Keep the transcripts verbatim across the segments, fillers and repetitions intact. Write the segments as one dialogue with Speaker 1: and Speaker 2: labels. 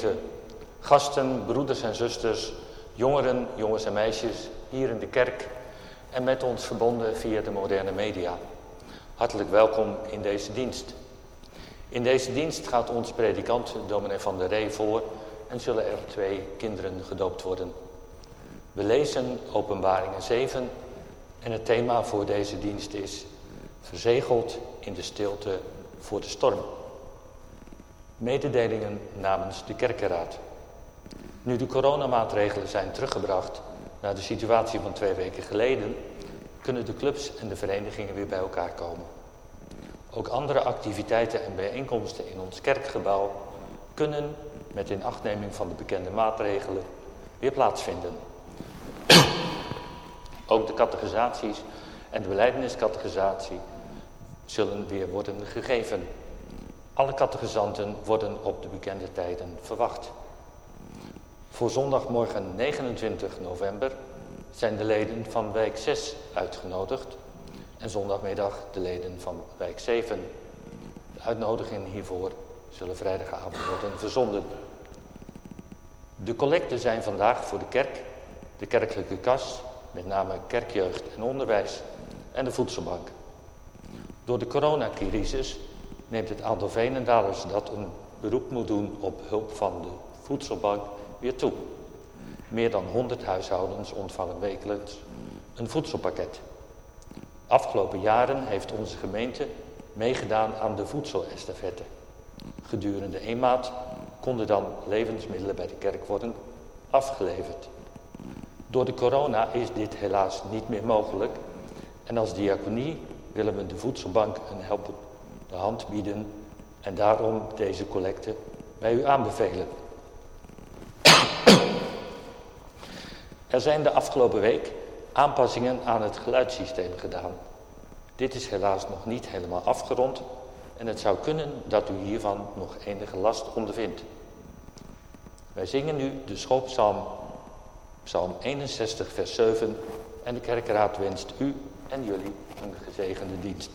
Speaker 1: gemeente, gasten, broeders en zusters, jongeren, jongens en meisjes hier in de kerk en met ons verbonden via de moderne media. Hartelijk welkom in deze dienst. In deze dienst gaat ons predikant dominee Van der Ree voor en zullen er twee kinderen gedoopt worden. We lezen Openbaringen zeven en het thema voor deze dienst is verzegeld in de stilte voor de storm. Mededelingen namens de kerkenraad. Nu de coronamaatregelen zijn teruggebracht naar de situatie van twee weken geleden, kunnen de clubs en de verenigingen weer bij elkaar komen. Ook andere activiteiten en bijeenkomsten in ons kerkgebouw kunnen met inachtneming van de bekende maatregelen weer plaatsvinden. Ook de catechisaties en de belijdeniscatechisatie zullen weer worden gegeven. Alle catechisanten worden op de bekende tijden verwacht. Voor zondagmorgen negenentwintig november zijn de leden van wijk zes uitgenodigd en zondagmiddag de leden van wijk zeven. De uitnodigingen hiervoor zullen vrijdagavond worden verzonden. De collecten zijn vandaag voor de kerk, de kerkelijke kas, met name kerkjeugd en onderwijs en de voedselbank. Door de coronacrisis neemt het aantal Veenendalers dat een beroep moet doen op hulp van de voedselbank weer toe. Meer dan honderd huishoudens ontvangen wekelijks een voedselpakket. Afgelopen jaren heeft onze gemeente meegedaan aan de voedselestafette. Gedurende één maand konden dan levensmiddelen bij de kerk worden afgeleverd. Door de corona is dit helaas niet meer mogelijk en als diaconie willen we de voedselbank een helpende hand bieden en daarom deze collecte bij u aanbevelen. Er zijn de afgelopen week aanpassingen aan het geluidssysteem gedaan. Dit is helaas nog niet helemaal afgerond en het zou kunnen dat u hiervan nog enige last ondervindt. Wij zingen nu de schoolpsalm, psalm eenenzestig vers zeven en de kerkraad wenst u en jullie een gezegende dienst.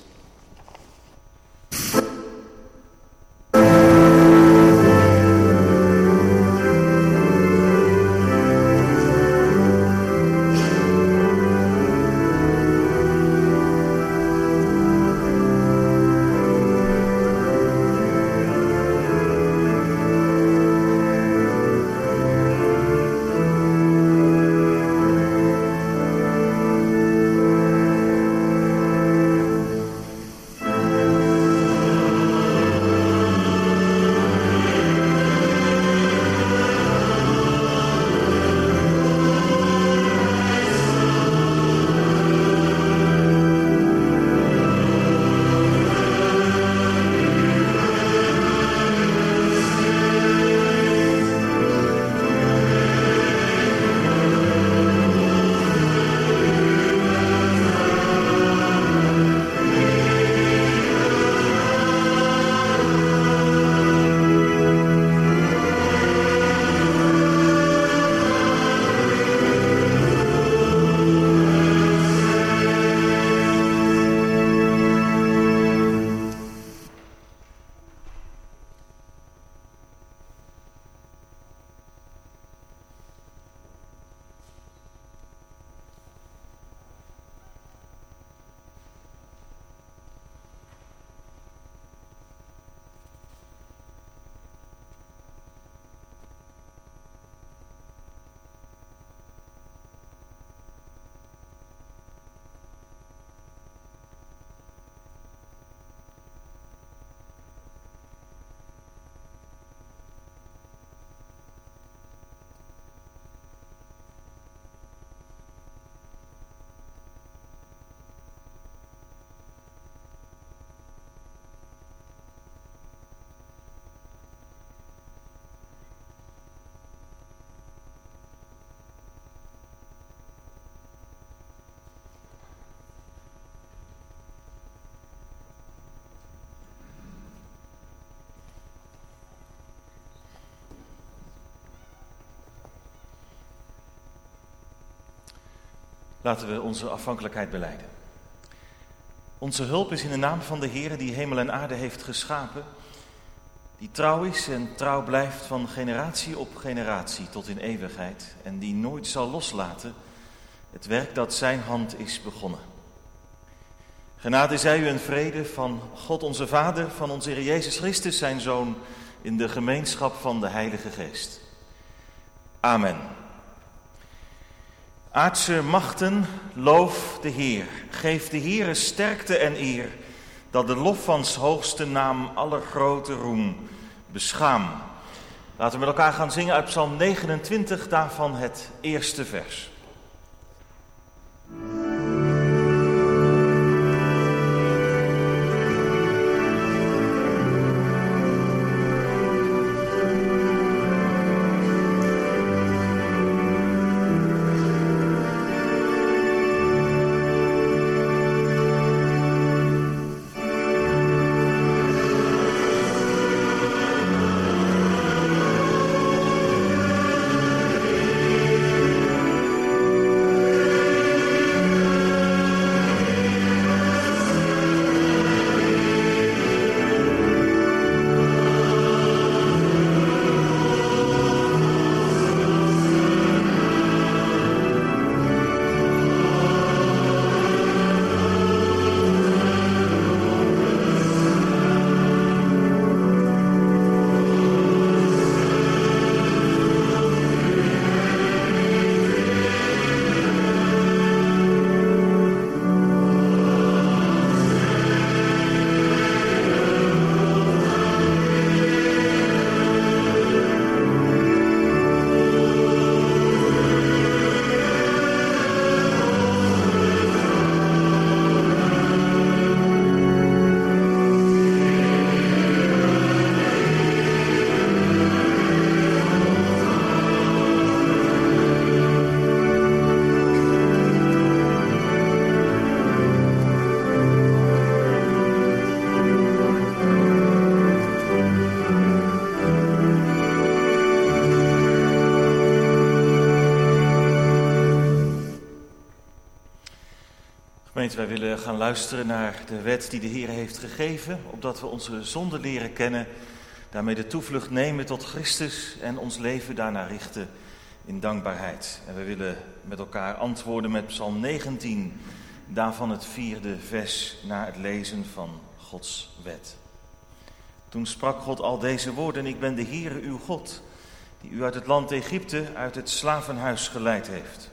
Speaker 2: Laten we onze afhankelijkheid belijden. Onze hulp is in de naam van de Heere die hemel en aarde heeft geschapen die trouw is en trouw blijft van generatie op generatie tot in eeuwigheid en die nooit zal loslaten het werk dat zijn hand is begonnen. Genade zij u en vrede van God onze Vader, van onze Heer Jezus Christus, zijn Zoon, in de gemeenschap van de Heilige Geest. Amen. Aardse machten, loof de Heer. Geef de Heere sterkte en eer, dat de lof van 's hoogste naam aller grote roem beschaam. Laten we met elkaar gaan zingen uit Psalm negenentwintig, daarvan het eerste vers. Wij willen gaan luisteren naar de wet die de Heer heeft gegeven, opdat we onze zonde leren kennen, daarmee de toevlucht nemen tot Christus en ons leven daarna richten in dankbaarheid. En we willen met elkaar antwoorden met Psalm negentien, daarvan het vierde vers na het lezen van Gods wet. Toen sprak God al deze woorden: ik ben de Heere uw God, die u uit het land Egypte, uit het slavenhuis geleid heeft.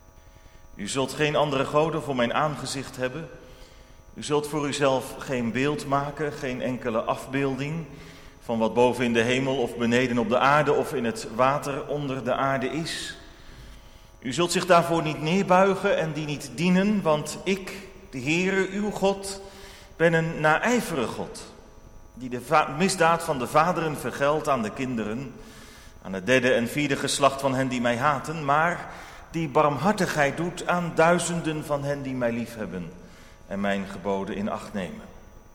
Speaker 2: U zult geen andere goden voor mijn aangezicht hebben. U zult voor uzelf geen beeld maken, geen enkele afbeelding van wat boven in de hemel of beneden op de aarde of in het water onder de aarde is. U zult zich daarvoor niet neerbuigen en die niet dienen, want ik, de Heere, uw God, ben een naijverige God, die de va- misdaad van de vaderen vergeldt aan de kinderen, aan het derde en vierde geslacht van hen die mij haten, maar die barmhartigheid doet aan duizenden van hen die mij liefhebben en mijn geboden in acht nemen.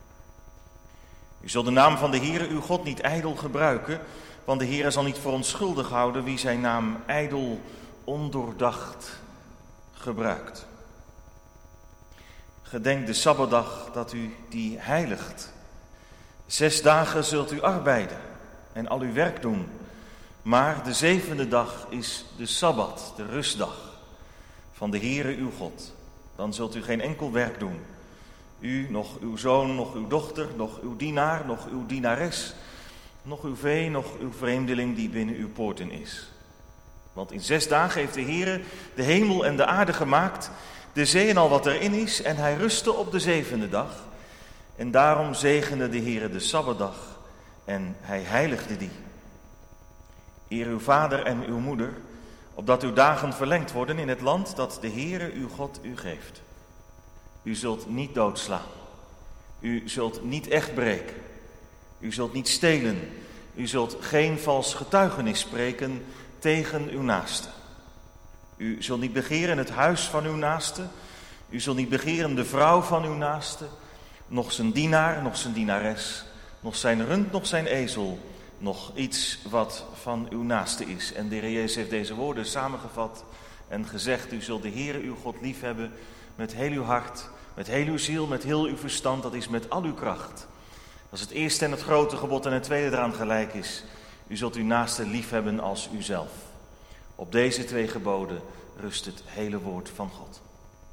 Speaker 2: U zult de naam van de Heere uw God niet ijdel gebruiken, want de Heere zal niet voor onschuldig houden wie zijn naam ijdel ondoordacht gebruikt. Gedenk de Sabbatdag dat u die heiligt. Zes dagen zult u arbeiden en al uw werk doen. Maar de zevende dag is de Sabbat, de rustdag van de Heere uw God. Dan zult u geen enkel werk doen. U, nog uw zoon, nog uw dochter, nog uw dienaar, nog uw dienares, nog uw vee, nog uw vreemdeling die binnen uw poorten is. Want in zes dagen heeft de Heere de hemel en de aarde gemaakt, de zee en al wat erin is, en hij rustte op de zevende dag. En daarom zegende de Heere de Sabbatdag en hij heiligde die. Eer uw vader en uw moeder, opdat uw dagen verlengd worden in het land dat de Heere uw God u geeft. U zult niet doodslaan. U zult niet echt breken. U zult niet stelen. U zult geen vals getuigenis spreken tegen uw naaste. U zult niet begeren het huis van uw naaste. U zult niet begeren de vrouw van uw naaste, nog zijn dienaar, nog zijn dienares, nog zijn rund, nog zijn ezel, nog iets wat van uw naaste is. En de Heer Jezus heeft deze woorden samengevat en gezegd: u zult de Heere uw God liefhebben met heel uw hart, met heel uw ziel, met heel uw verstand, dat is met al uw kracht. Als het eerste en het grote gebod en het tweede eraan gelijk is. U zult uw naaste lief hebben als uzelf. Op deze twee geboden rust het hele woord van God.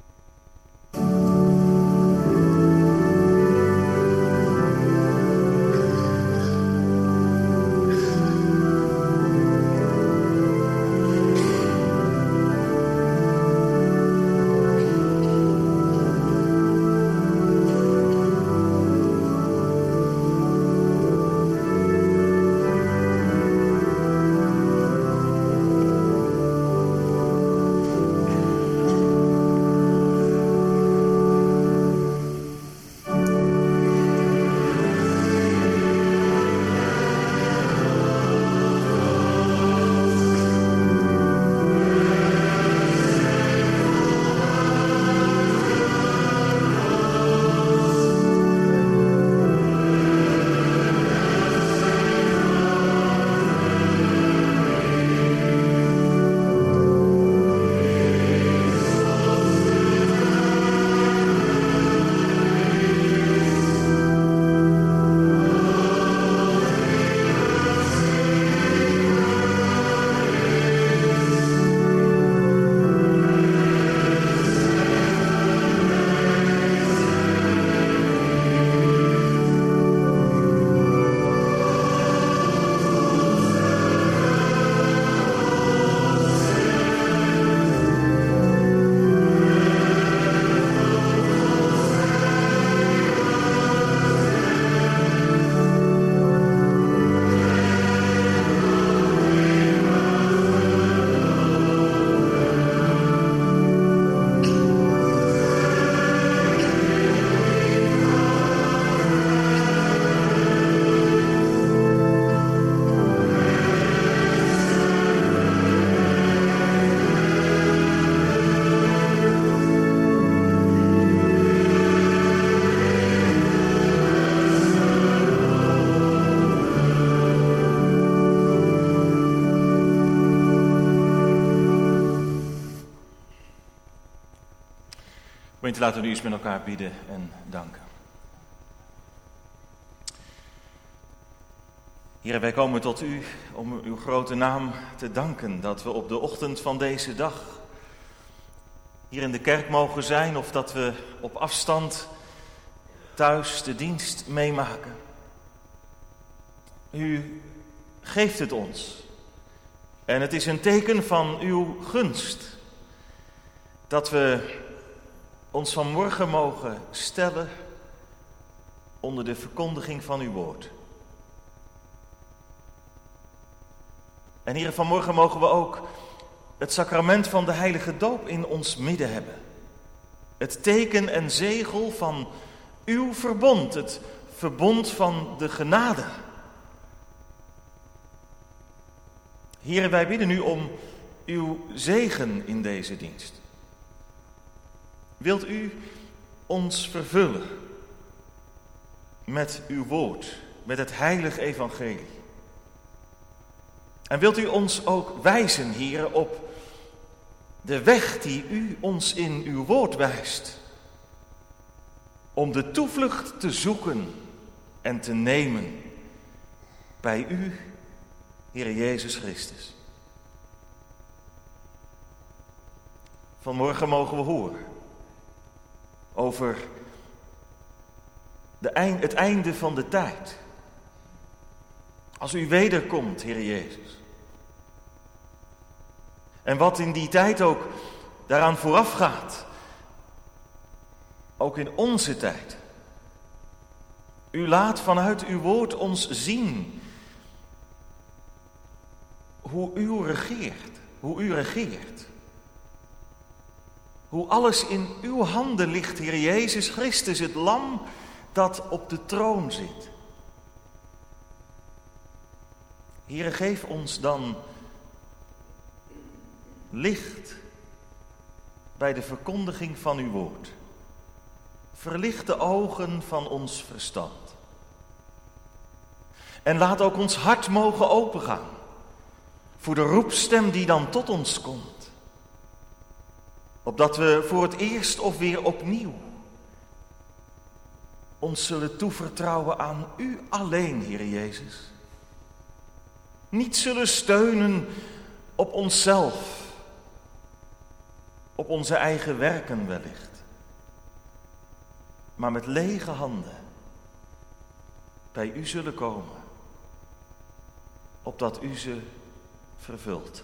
Speaker 2: Gemeente, laten we nu eens met elkaar bidden en danken. Heer, wij komen tot u om uw grote naam te danken dat we op de ochtend van deze dag hier in de kerk mogen zijn of dat we op afstand thuis de dienst meemaken. U geeft het ons en het is een teken van uw gunst dat we ons vanmorgen mogen stellen onder de verkondiging van uw woord. En Heer, vanmorgen mogen we ook het sacrament van de heilige doop in ons midden hebben. Het teken en zegel van uw verbond, het verbond van de genade. Heer, wij bidden u om uw zegen in deze dienst. Wilt u ons vervullen met uw woord, met het heilige evangelie? En wilt u ons ook wijzen, Heer, op de weg die u ons in uw woord wijst, om de toevlucht te zoeken en te nemen bij u, Heer Jezus Christus. Vanmorgen mogen we horen over de eind, het einde van de tijd. Als u wederkomt, Heer Jezus. En wat in die tijd ook daaraan vooraf gaat. Ook in onze tijd. U laat vanuit uw woord ons zien hoe u regeert. Hoe u regeert. Hoe alles in uw handen ligt, Heer Jezus Christus, het lam dat op de troon zit. Heer, geef ons dan licht bij de verkondiging van uw woord. Verlicht de ogen van ons verstand. En laat ook ons hart mogen opengaan voor de roepstem die dan tot ons komt. Opdat we voor het eerst of weer opnieuw ons zullen toevertrouwen aan u alleen, Heer Jezus. Niet zullen steunen op onszelf, op onze eigen werken wellicht, maar met lege handen bij u zullen komen, opdat u ze vervult.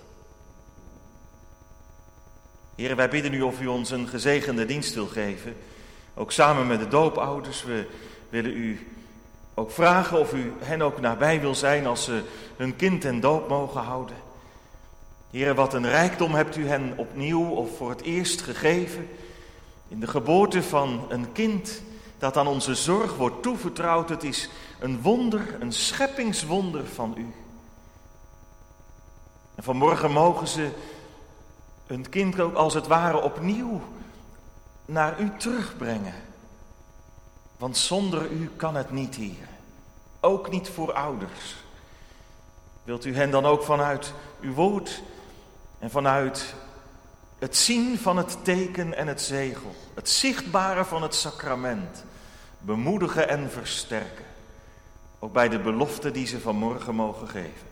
Speaker 2: Heer, wij bidden u of u ons een gezegende dienst wil geven, ook samen met de doopouders. We willen u ook vragen of u hen ook nabij wil zijn als ze hun kind ten doop mogen houden. Heer, wat een rijkdom hebt u hen opnieuw of voor het eerst gegeven in de geboorte van een kind dat aan onze zorg wordt toevertrouwd. Het is een wonder, een scheppingswonder van u. En vanmorgen mogen ze hun kind ook als het ware opnieuw naar u terugbrengen. Want zonder u kan het niet, Heer. Ook niet voor ouders. Wilt u hen dan ook vanuit uw woord en vanuit het zien van het teken en het zegel, het zichtbare van het sacrament, bemoedigen en versterken. Ook bij de belofte die ze vanmorgen mogen geven.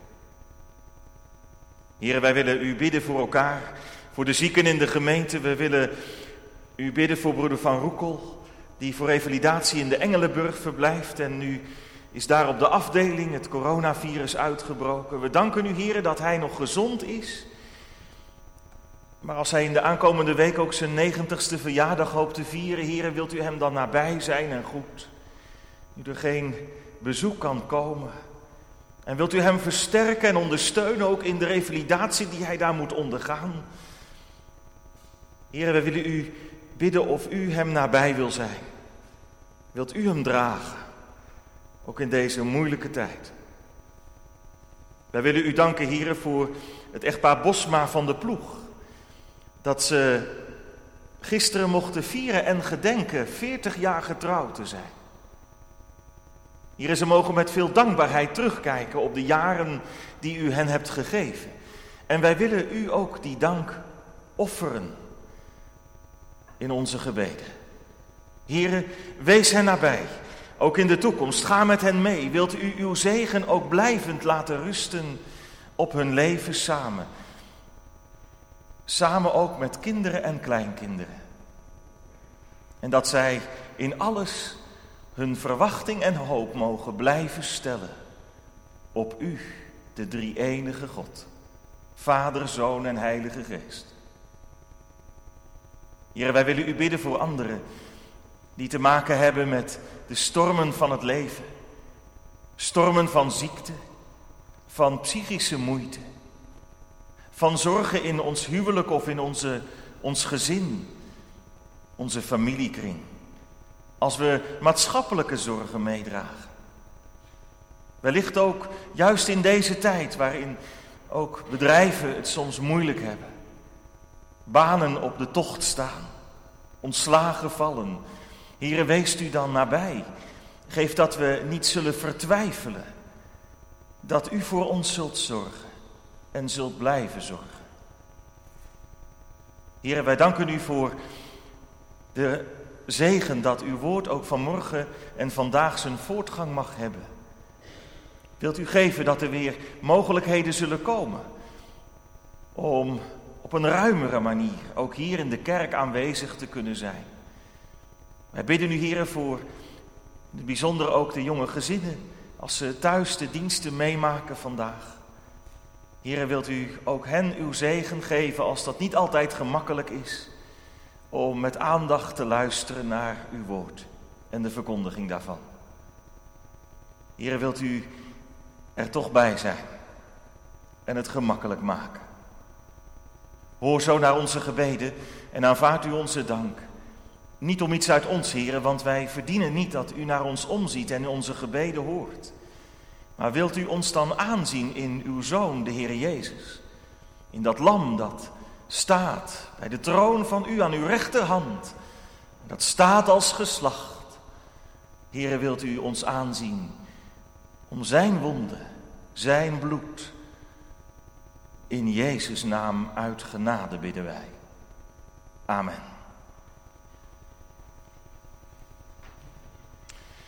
Speaker 2: Heer, wij willen u bidden voor elkaar, voor de zieken in de gemeente. We willen u bidden voor broeder Van Roekel, die voor revalidatie in de Engelenburg verblijft. En nu is daar op de afdeling het coronavirus uitgebroken. We danken u, Heer, dat hij nog gezond is. Maar als hij in de aankomende week ook zijn negentigste verjaardag hoopt te vieren, Heer, wilt u hem dan nabij zijn en goed. Nu er geen bezoek kan komen. En wilt u hem versterken en ondersteunen ook in de revalidatie die hij daar moet ondergaan. Heer, we willen u bidden of u hem nabij wil zijn. Wilt u hem dragen, ook in deze moeilijke tijd. Wij willen u danken, Heer, voor het echtpaar Bosma van de Ploeg. Dat ze gisteren mochten vieren en gedenken veertig jaar getrouwd te zijn. Heer, ze mogen met veel dankbaarheid terugkijken op de jaren die u hen hebt gegeven. En wij willen u ook die dank offeren in onze gebeden. Heer, wees hen nabij, ook in de toekomst. Ga met hen mee. Wilt u uw zegen ook blijvend laten rusten op hun leven samen. Samen ook met kinderen en kleinkinderen. En dat zij in alles hun verwachting en hoop mogen blijven stellen op u, de drie-enige God, Vader, Zoon en Heilige Geest. Heer, wij willen u bidden voor anderen die te maken hebben met de stormen van het leven. Stormen van ziekte, van psychische moeite, van zorgen in ons huwelijk of in onze, ons gezin, onze familiekring. Als we maatschappelijke zorgen meedragen. Wellicht ook juist in deze tijd waarin ook bedrijven het soms moeilijk hebben. Banen op de tocht staan, ontslagen vallen. Heere, weest u dan nabij. Geef dat we niet zullen vertwijfelen. Dat u voor ons zult zorgen en zult blijven zorgen. Heere, wij danken u voor de zegen dat uw woord ook vanmorgen en vandaag zijn voortgang mag hebben. Wilt u geven dat er weer mogelijkheden zullen komen om op een ruimere manier ook hier in de kerk aanwezig te kunnen zijn. Wij bidden u, Heere, voor in het bijzonder ook de jonge gezinnen als ze thuis de diensten meemaken vandaag. Heere, wilt u ook hen uw zegen geven als dat niet altijd gemakkelijk is, om met aandacht te luisteren naar uw woord en de verkondiging daarvan. Heere, wilt u er toch bij zijn en het gemakkelijk maken. Hoor zo naar onze gebeden en aanvaard u onze dank. Niet om iets uit ons, Heere, want wij verdienen niet dat u naar ons omziet en onze gebeden hoort. Maar wilt u ons dan aanzien in uw Zoon, de Heer Jezus, in dat lam dat staat bij de troon van u aan uw rechterhand. Dat staat als geslacht. Heere, wilt u ons aanzien om zijn wonden, zijn bloed. In Jezus' naam uit genade bidden wij. Amen.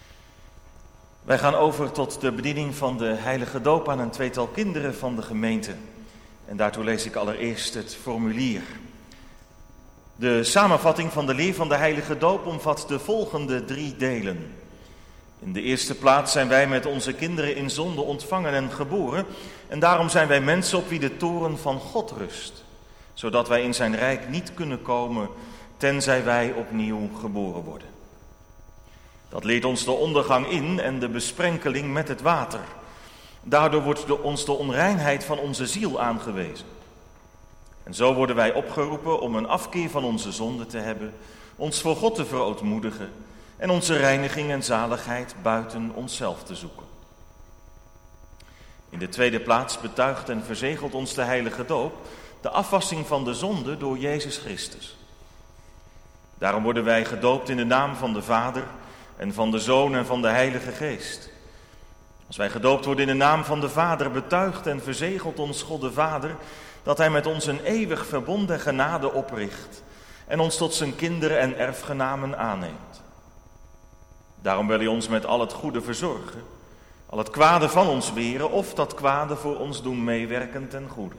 Speaker 2: Wij gaan over tot de bediening van de heilige doop aan een tweetal kinderen van de gemeente. En daartoe lees ik allereerst het formulier. De samenvatting van de leer van de heilige doop omvat de volgende drie delen. In de eerste plaats zijn wij met onze kinderen in zonde ontvangen en geboren. En daarom zijn wij mensen op wie de toorn van God rust. Zodat wij in zijn rijk niet kunnen komen, tenzij wij opnieuw geboren worden. Dat leert ons de ondergang in en de besprenkeling met het water. Daardoor wordt de, ons de onreinheid van onze ziel aangewezen. En zo worden wij opgeroepen om een afkeer van onze zonde te hebben, ons voor God te verootmoedigen en onze reiniging en zaligheid buiten onszelf te zoeken. In de tweede plaats betuigt en verzegelt ons de heilige doop de afwassing van de zonde door Jezus Christus. Daarom worden wij gedoopt in de naam van de Vader en van de Zoon en van de Heilige Geest. Als wij gedoopt worden in de naam van de Vader, betuigt en verzegelt ons God de Vader dat hij met ons een eeuwig verbond en genade opricht en ons tot zijn kinderen en erfgenamen aanneemt. Daarom wil hij ons met al het goede verzorgen, al het kwade van ons weren of dat kwade voor ons doen meewerken ten goede.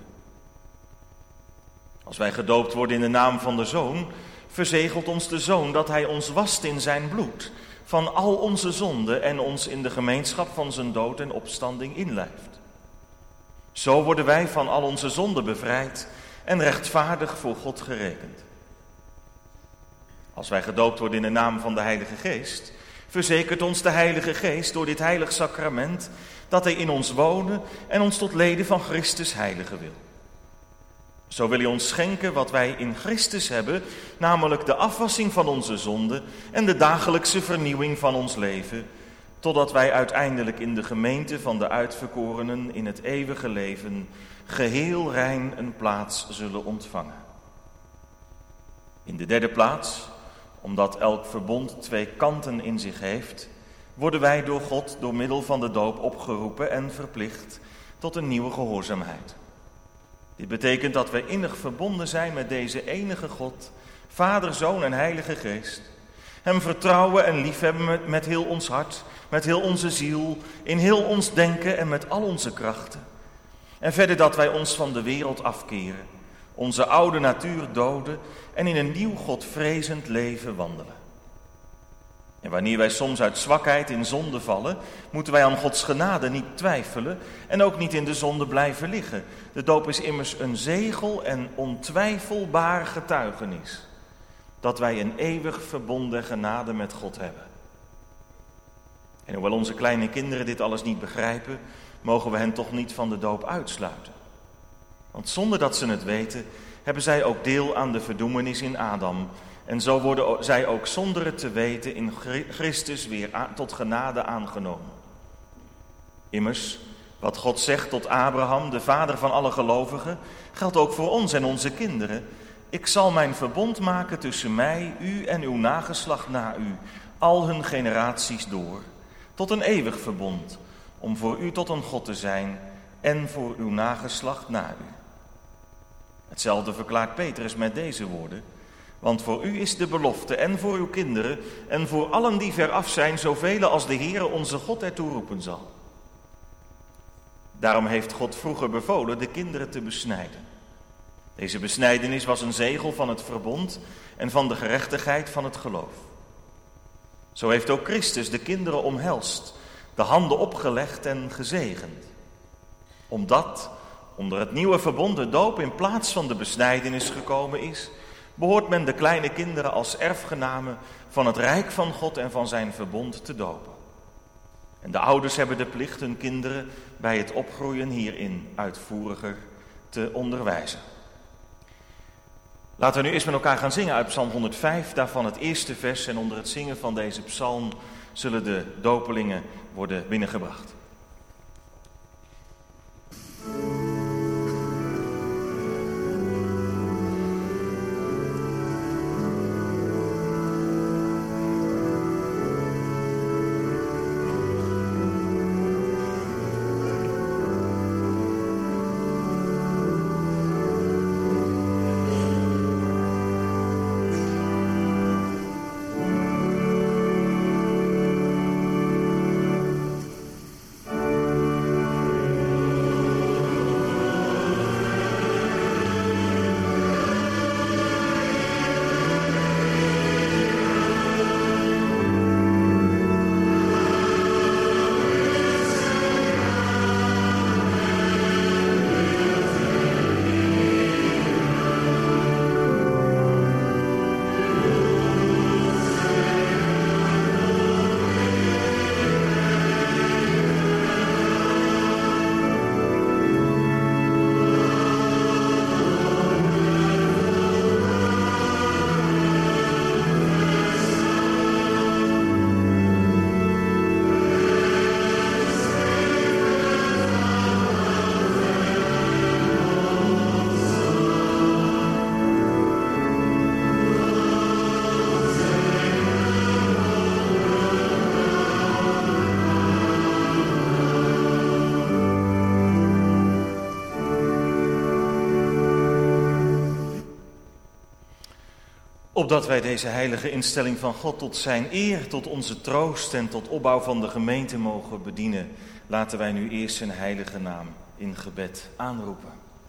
Speaker 2: Als wij gedoopt worden in de naam van de Zoon, verzegelt ons de Zoon dat hij ons wast in zijn bloed van al onze zonden en ons in de gemeenschap van zijn dood en opstanding inlijft. Zo worden wij van al onze zonden bevrijd en rechtvaardig voor God gerekend. Als wij gedoopt worden in de naam van de Heilige Geest, verzekert ons de Heilige Geest door dit heilig sacrament dat hij in ons wonen en ons tot leden van Christus heiligen wil. Zo wil hij ons schenken wat wij in Christus hebben, namelijk de afwassing van onze zonden en de dagelijkse vernieuwing van ons leven, totdat wij uiteindelijk in de gemeente van de uitverkorenen in het eeuwige leven geheel rein een plaats zullen ontvangen. In de derde plaats, omdat elk verbond twee kanten in zich heeft, worden wij door God door middel van de doop opgeroepen en verplicht tot een nieuwe gehoorzaamheid. Dit betekent dat wij innig verbonden zijn met deze enige God, Vader, Zoon en Heilige Geest. Hem vertrouwen en liefhebben met, met heel ons hart, met heel onze ziel, in heel ons denken en met al onze krachten. En verder dat wij ons van de wereld afkeren, onze oude natuur doden en in een nieuw Godvrezend leven wandelen. En wanneer wij soms uit zwakheid in zonde vallen, moeten wij aan Gods genade niet twijfelen en ook niet in de zonde blijven liggen. De doop is immers een zegel en ontwijfelbaar getuigenis dat wij een eeuwig verbonden genade met God hebben. En hoewel onze kleine kinderen dit alles niet begrijpen, mogen we hen toch niet van de doop uitsluiten. Want zonder dat ze het weten, hebben zij ook deel aan de verdoemenis in Adam. En zo worden zij ook zonder het te weten in Christus weer tot genade aangenomen. Immers, wat God zegt tot Abraham, de vader van alle gelovigen, geldt ook voor ons en onze kinderen. Ik zal mijn verbond maken tussen mij, u en uw nageslacht na u, al hun generaties door, tot een eeuwig verbond, om voor u tot een God te zijn en voor uw nageslacht na u. Hetzelfde verklaart Petrus met deze woorden. Want voor u is de belofte en voor uw kinderen en voor allen die veraf zijn, zoveel als de Heere onze God ertoe roepen zal. Daarom heeft God vroeger bevolen de kinderen te besnijden. Deze besnijdenis was een zegel van het verbond en van de gerechtigheid van het geloof. Zo heeft ook Christus de kinderen omhelst, de handen opgelegd en gezegend. Omdat onder het nieuwe verbond de doop in plaats van de besnijdenis gekomen is, behoort men de kleine kinderen als erfgenamen van het rijk van God en van zijn verbond te dopen. En de ouders hebben de plicht hun kinderen bij het opgroeien hierin uitvoeriger te onderwijzen. Laten we nu eerst met elkaar gaan zingen uit Psalm honderdvijf, daarvan het eerste vers. En onder het zingen van deze psalm zullen de dopelingen worden binnengebracht. Opdat wij deze heilige instelling van God tot zijn eer, tot onze troost en tot opbouw van de gemeente mogen bedienen, laten wij nu eerst zijn heilige naam in gebed aanroepen.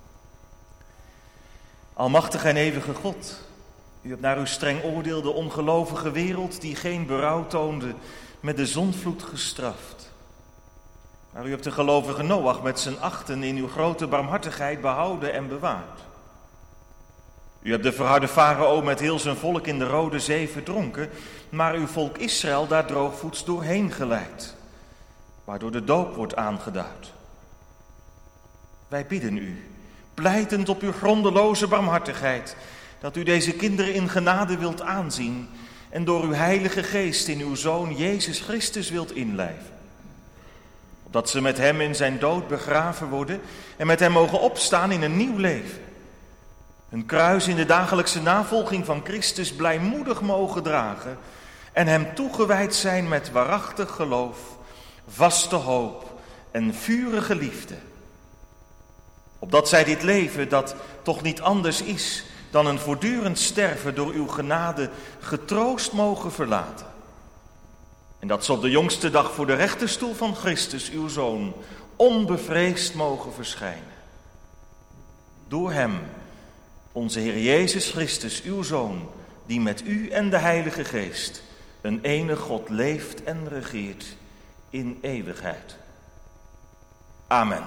Speaker 2: Almachtige en eeuwige God, u hebt naar uw streng oordeel de ongelovige wereld die geen berouw toonde met de zondvloed gestraft. Maar u hebt de gelovige Noach met zijn achten in uw grote barmhartigheid behouden en bewaard. U hebt de verharde farao met heel zijn volk in de Rode Zee verdronken, maar uw volk Israël daar droogvoets doorheen geleid, waardoor de doop wordt aangeduid. Wij bidden u, pleitend op uw grondeloze barmhartigheid, dat u deze kinderen in genade wilt aanzien en door uw heilige geest in uw Zoon Jezus Christus wilt inlijven. Opdat ze met hem in zijn dood begraven worden en met hem mogen opstaan in een nieuw leven. Hun kruis in de dagelijkse navolging van Christus blijmoedig mogen dragen en hem toegewijd zijn met waarachtig geloof, vaste hoop en vurige liefde. Opdat zij dit leven, dat toch niet anders is dan een voortdurend sterven, door uw genade getroost mogen verlaten. En dat ze op de jongste dag voor de rechterstoel van Christus, uw Zoon, onbevreesd mogen verschijnen. Door hem, onze Heer Jezus Christus, uw Zoon, die met u en de Heilige Geest een ene God leeft en regeert in eeuwigheid. Amen.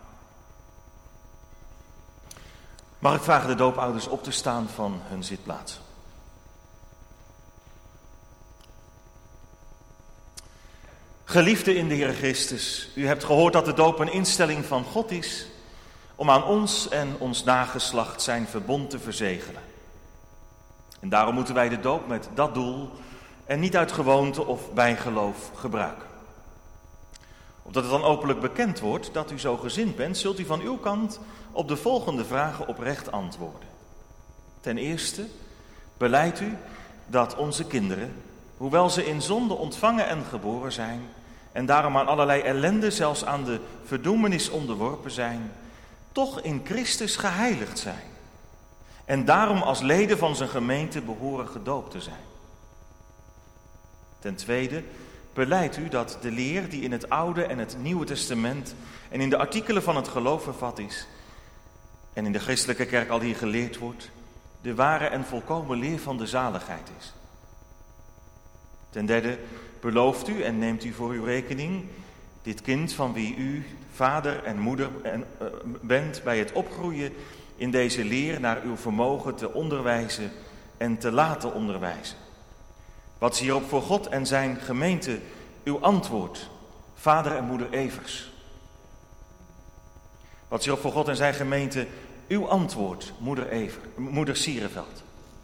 Speaker 2: Mag ik vragen de doopouders op te staan van hun zitplaats. Geliefden in de Heer Christus, u hebt gehoord dat de doop een instelling van God is om aan ons en ons nageslacht zijn verbond te verzegelen. En daarom moeten wij de doop met dat doel en niet uit gewoonte of bijgeloof gebruiken. Opdat het dan openlijk bekend wordt dat u zo gezind bent, zult u van uw kant op de volgende vragen oprecht antwoorden. Ten eerste, belijdt u dat onze kinderen, hoewel ze in zonde ontvangen en geboren zijn en daarom aan allerlei ellende, zelfs aan de verdoemenis onderworpen zijn, toch in Christus geheiligd zijn en daarom als leden van zijn gemeente behoren gedoopt te zijn. Ten tweede, belijdt u dat de leer die in het Oude en het Nieuwe Testament en in de artikelen van het geloof vervat is en in de christelijke kerk al hier geleerd wordt, de ware en volkomen leer van de zaligheid is. Ten derde, belooft u en neemt u voor uw rekening dit kind van wie u vader en moeder bent bij het opgroeien in deze leer naar uw vermogen te onderwijzen en te laten onderwijzen. Wat is hierop voor God en zijn gemeente uw antwoord, vader en moeder Evers? Wat is hierop voor God en zijn gemeente uw antwoord, moeder, Ever, moeder Siereveld?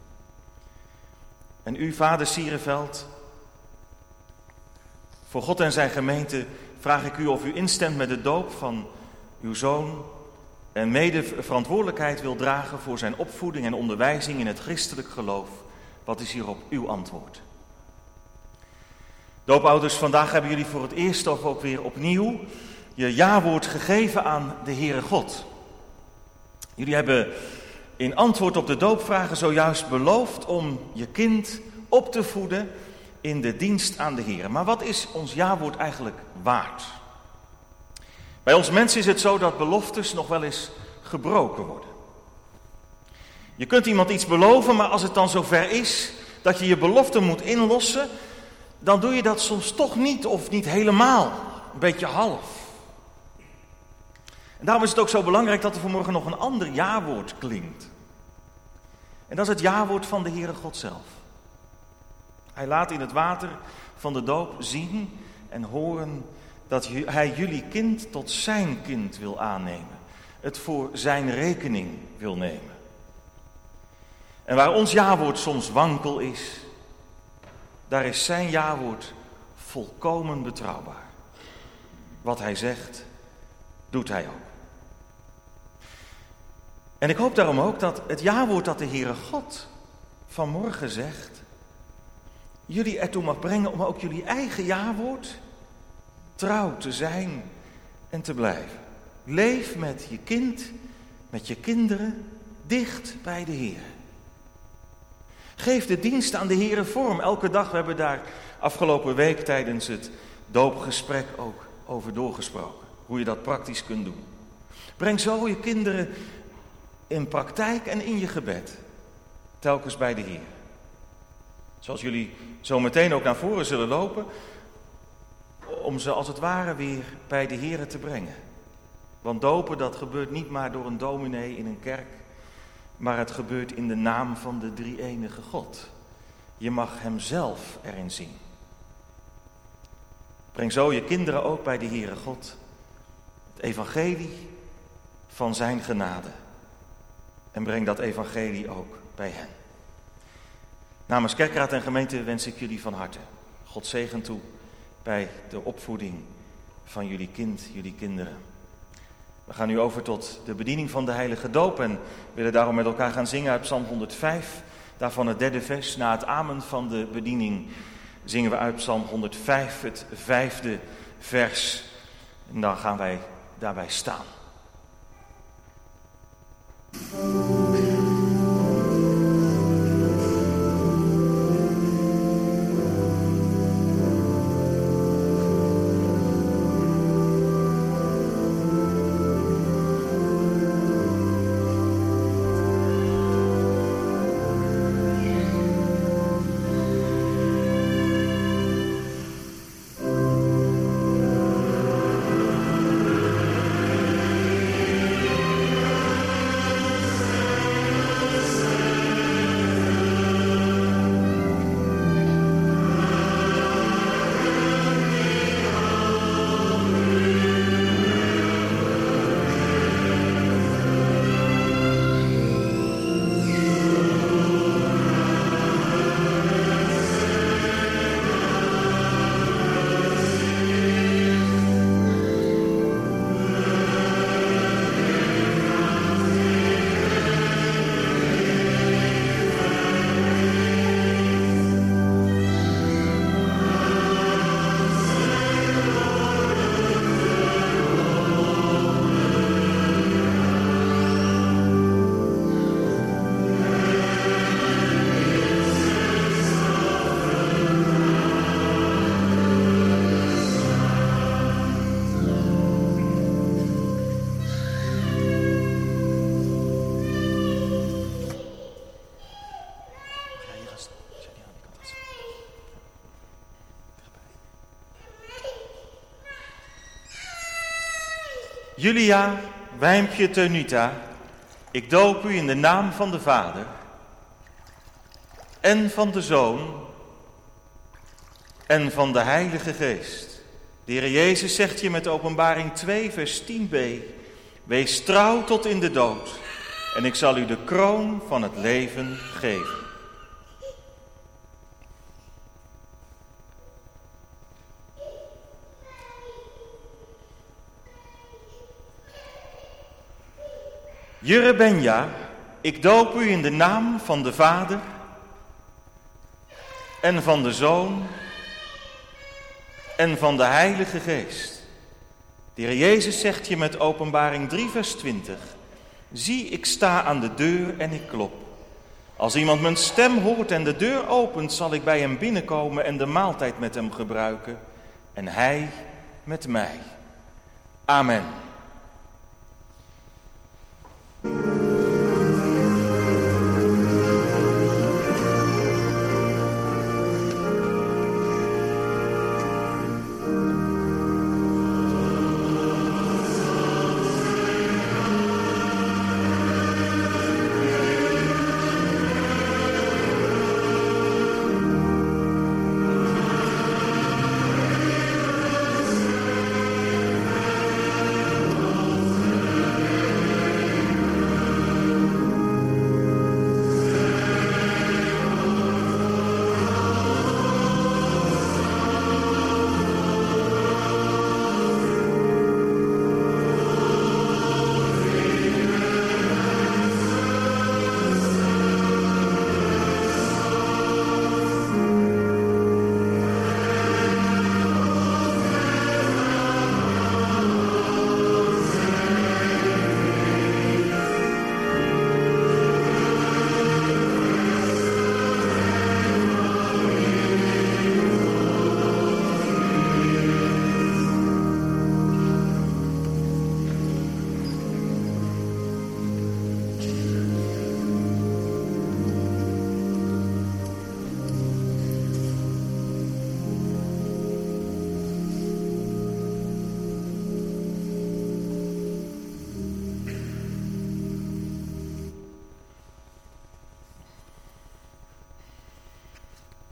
Speaker 2: En u, vader Siereveld, voor God en zijn gemeente vraag ik u of u instemt met de doop van uw zoon en mede verantwoordelijkheid wil dragen voor zijn opvoeding en onderwijzing in het christelijk geloof. Wat is hierop uw antwoord? Doopouders, vandaag hebben jullie voor het eerst of ook weer opnieuw je jawoord gegeven aan de Heere God. Jullie hebben in antwoord op de doopvragen zojuist beloofd om je kind op te voeden in de dienst aan de Heer. Maar wat is ons jawoord eigenlijk waard? Bij ons mensen is het zo dat beloftes nog wel eens gebroken worden. Je kunt iemand iets beloven, maar als het dan zover is dat je je belofte moet inlossen, dan doe je dat soms toch niet of niet helemaal, een beetje half. En daarom is het ook zo belangrijk dat er vanmorgen nog een ander jawoord klinkt. En dat is het jawoord van de Heere God zelf. Hij laat in het water van de doop zien en horen dat hij jullie kind tot zijn kind wil aannemen. Het voor zijn rekening wil nemen. En waar ons jawoord soms wankel is, daar is zijn jawoord volkomen betrouwbaar. Wat hij zegt, doet hij ook. En ik hoop daarom ook dat het jawoord dat de Heere God vanmorgen zegt, jullie ertoe mag brengen om ook jullie eigen jawoord trouw te zijn en te blijven. Leef met je kind, met je kinderen, dicht bij de Heer. Geef de dienst aan de Here vorm. Elke dag, we hebben daar afgelopen week tijdens het doopgesprek ook over doorgesproken. Hoe je dat praktisch kunt doen. Breng zo je kinderen in praktijk en in je gebed. Telkens bij de Heer. Zoals jullie zo meteen ook naar voren zullen lopen. Om ze als het ware weer bij de Heer te brengen. Want dopen, dat gebeurt niet maar door een dominee in een kerk. Maar het gebeurt in de naam van de drie-enige God. Je mag hem zelf erin zien. Breng zo je kinderen ook bij de Heere God. Het evangelie van zijn genade. En breng dat evangelie ook bij hen. Namens Kerkraad en gemeente wens ik jullie van harte God zegen toe bij de opvoeding van jullie kind, jullie kinderen. We gaan nu over tot de bediening van de heilige doop en willen daarom met elkaar gaan zingen uit Psalm honderdvijf. Daarvan het derde vers. Na het amen van de bediening zingen we uit Psalm honderdvijf, het vijfde vers. En dan gaan wij daarbij staan. Julia, Wijmpje Teunita, ik doop u in de naam van de Vader en van de Zoon en van de Heilige Geest. De Heer Jezus zegt je met Openbaring twee vers tien b, wees trouw tot in de dood en ik zal u de kroon van het leven geven. Jurre Benja, ik doop u in de naam van de Vader en van de Zoon en van de Heilige Geest. De Heer Jezus zegt je met Openbaring drie vers twintig, zie, ik sta aan de deur en ik klop. Als iemand mijn stem hoort en de deur opent, zal ik bij hem binnenkomen en de maaltijd met hem gebruiken en hij met mij. Amen.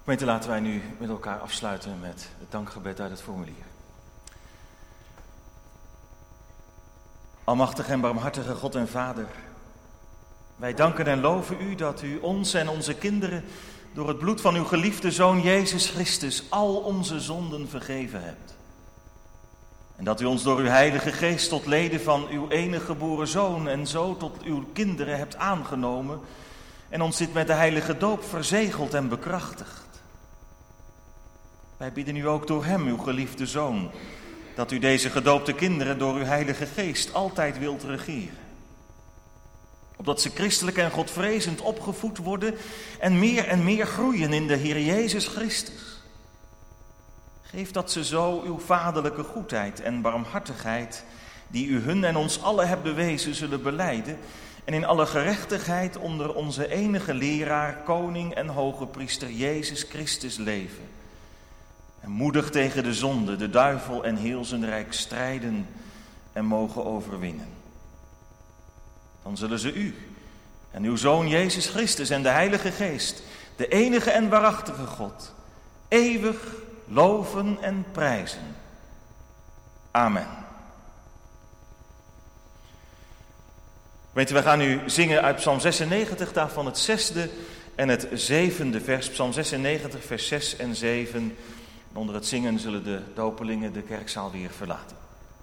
Speaker 2: Gemeente, laten wij nu met elkaar afsluiten met het dankgebed uit het formulier. Almachtige en barmhartige God en Vader, wij danken en loven u dat u ons en onze kinderen door het bloed van uw geliefde Zoon Jezus Christus al onze zonden vergeven hebt. En dat u ons door uw Heilige Geest tot leden van uw enige geboren Zoon en zo tot uw kinderen hebt aangenomen en ons dit met de heilige doop verzegeld en bekrachtigd. Wij bidden u ook door hem, uw geliefde Zoon, dat u deze gedoopte kinderen door uw Heilige Geest altijd wilt regeren. Opdat ze christelijk en godvrezend opgevoed worden en meer en meer groeien in de Heer Jezus Christus. Geef dat ze zo uw vaderlijke goedheid en barmhartigheid, die u hun en ons allen hebt bewezen, zullen belijden en in alle gerechtigheid onder onze enige leraar, koning en hoge priester Jezus Christus leven. En moedig tegen de zonde, de duivel en heel zijn rijk strijden en mogen overwinnen. Dan zullen ze u en uw Zoon Jezus Christus en de Heilige Geest, de enige en waarachtige God, eeuwig loven en prijzen. Amen. Weet u, we gaan nu zingen uit Psalm zesennegentig, daarvan het zesde en het zevende vers. Psalm zesennegentig, vers zes en zeven. En onder het zingen zullen de dopelingen de kerkzaal weer verlaten.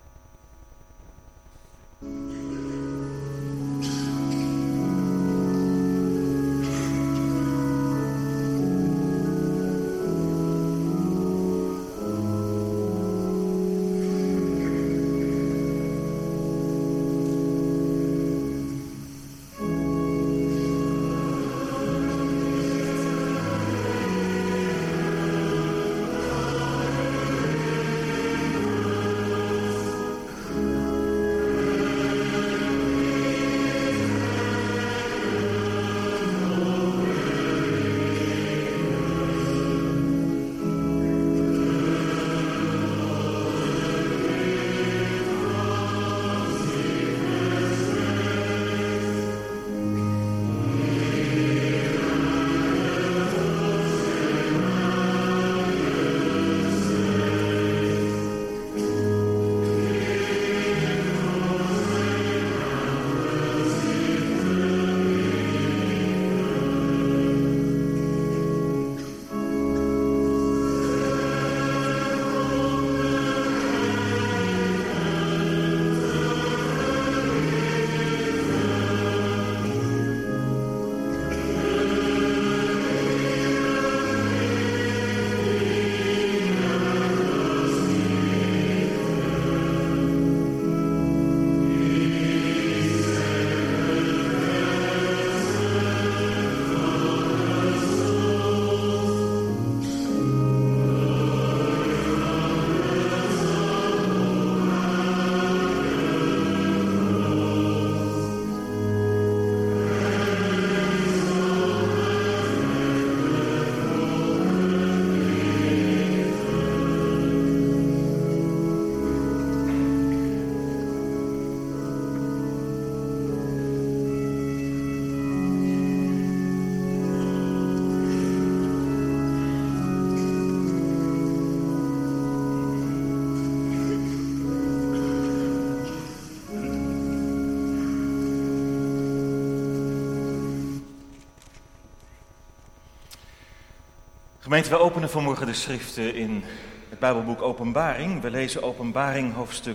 Speaker 2: Gemeente, we openen vanmorgen de schriften in het Bijbelboek Openbaring. We lezen Openbaring hoofdstuk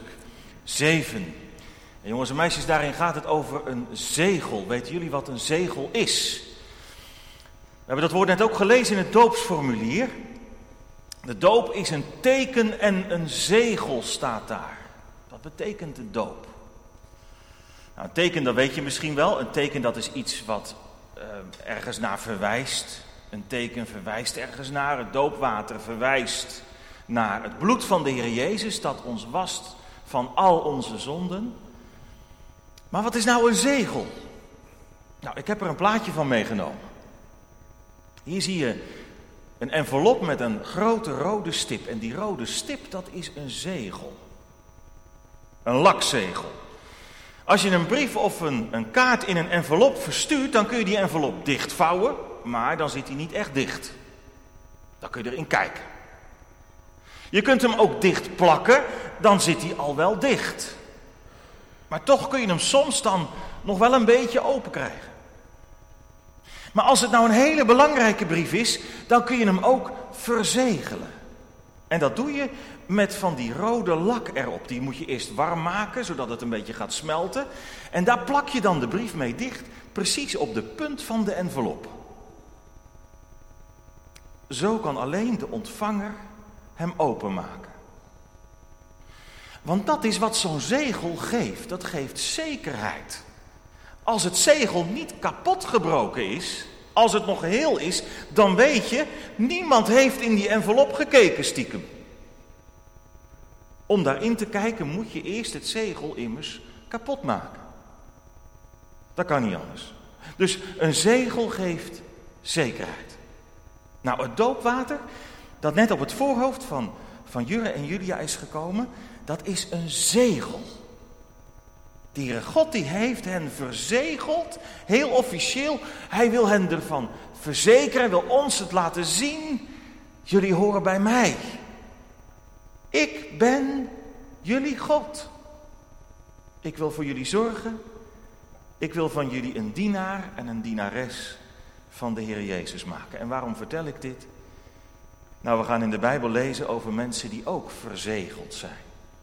Speaker 2: zeven. En jongens en meisjes, daarin gaat het over een zegel. Weten jullie wat een zegel is? We hebben dat woord net ook gelezen in het doopsformulier. De doop is een teken en een zegel staat daar. Wat betekent de doop? Nou, een teken, dat weet je misschien wel. Een teken, dat is iets wat uh, ergens naar verwijst. Een teken verwijst ergens naar. Het doopwater verwijst naar het bloed van de Heer Jezus, dat ons wast van al onze zonden. Maar wat is nou een zegel? Nou, ik heb er een plaatje van meegenomen. Hier zie je een envelop met een grote rode stip. En die rode stip, dat is een zegel. Een lakzegel. Als je een brief of een, een kaart in een envelop verstuurt, dan kun je die envelop dichtvouwen, maar dan zit hij niet echt dicht. dan kun je erin kijken. Je kunt hem ook dicht plakken, dan zit hij al wel dicht. Maar toch kun je hem soms dan nog wel een beetje open krijgen. Maar als het nou een hele belangrijke brief is, dan kun je hem ook verzegelen. En dat doe je met van die rode lak erop. Die moet je eerst warm maken, zodat het een beetje gaat smelten. En daar plak je dan de brief mee dicht, precies op de punt van de envelop. Zo kan alleen de ontvanger hem openmaken. Want dat is wat zo'n zegel geeft. Dat geeft zekerheid. Als het zegel niet kapot gebroken is, als het nog heel is, dan weet je, niemand heeft in die envelop gekeken stiekem. Om daarin te kijken moet je eerst het zegel immers kapot maken. Dat kan niet anders. Dus een zegel geeft zekerheid. Nou, het doopwater dat net op het voorhoofd van, van Jurre en Julia is gekomen, dat is een zegel. Die Heere God die heeft hen verzegeld, heel officieel. Hij wil hen ervan verzekeren, wil ons het laten zien. Jullie horen bij mij. Ik ben jullie God. Ik wil voor jullie zorgen. Ik wil van jullie een dienaar en een dienares van de Heer Jezus maken. En waarom vertel ik dit? Nou, we gaan in de Bijbel lezen over mensen die ook verzegeld zijn.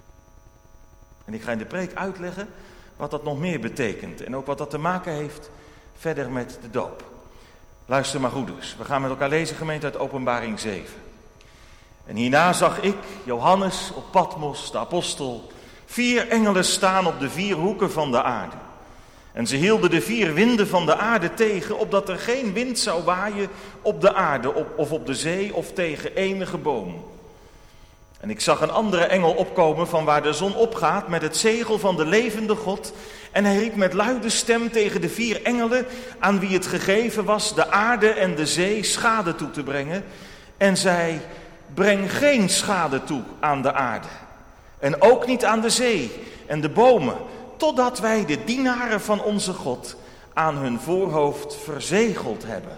Speaker 2: En ik ga in de preek uitleggen wat dat nog meer betekent. En ook wat dat te maken heeft verder met de doop. Luister maar goed dus. We gaan met elkaar lezen, gemeente, uit Openbaring zeven. En hierna zag ik, Johannes op Patmos, de apostel, vier engelen staan op de vier hoeken van de aarde. En ze hielden de vier winden van de aarde tegen, opdat er geen wind zou waaien op de aarde op, of op de zee of tegen enige boom. En ik zag een andere engel opkomen van waar de zon opgaat met het zegel van de levende God. En hij riep met luide stem tegen de vier engelen aan wie het gegeven was de aarde en de zee schade toe te brengen. En zei, breng geen schade toe aan de aarde en ook niet aan de zee en de bomen, totdat wij de dienaren van onze God aan hun voorhoofd verzegeld hebben.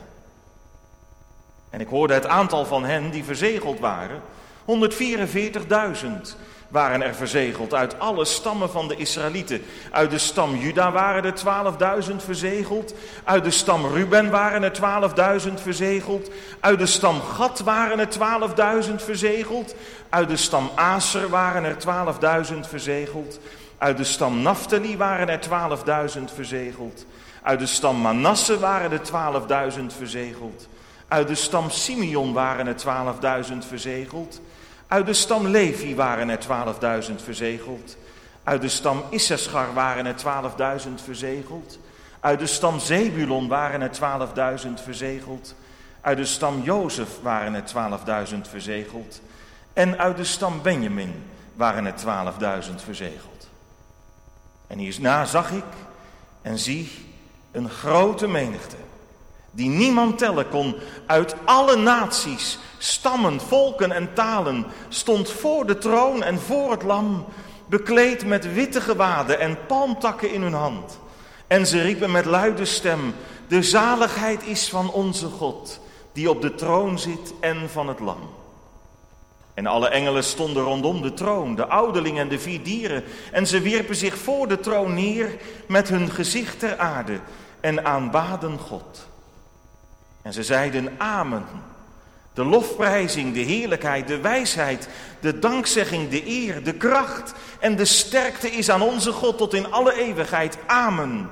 Speaker 2: En ik hoorde het aantal van hen die verzegeld waren. honderdvierenveertigduizend waren er verzegeld uit alle stammen van de Israëlieten. Uit de stam Juda waren er twaalfduizend verzegeld. Uit de stam Ruben waren er twaalfduizend verzegeld. Uit de stam Gad waren er twaalfduizend verzegeld. Uit de stam Aser waren er twaalfduizend verzegeld. Uit de stam Naphtali waren er twaalfduizend verzegeld. Uit de stam Manasse waren er twaalfduizend verzegeld. Uit de stam Simeon waren er twaalfduizend verzegeld. Uit de stam Levi waren er twaalfduizend verzegeld. Uit de stam Issachar waren er twaalfduizend verzegeld. Uit de stam Zebulon waren er twaalfduizend verzegeld. Uit de stam Jozef waren er twaalfduizend verzegeld. En uit de stam Benjamin waren er twaalfduizend verzegeld. En hierna zag ik en zie een grote menigte, die niemand tellen kon, uit alle naties, stammen, volken en talen, stond voor de troon en voor het lam, bekleed met witte gewaden en palmtakken in hun hand. En ze riepen met luide stem, de zaligheid is van onze God, die op de troon zit en van het lam. En alle engelen stonden rondom de troon, de ouderling en de vier dieren, en ze wierpen zich voor de troon neer met hun gezicht ter aarde en aanbaden God. En ze zeiden amen. De lofprijzing, de heerlijkheid, de wijsheid, de dankzegging, de eer, de kracht en de sterkte is aan onze God tot in alle eeuwigheid. Amen.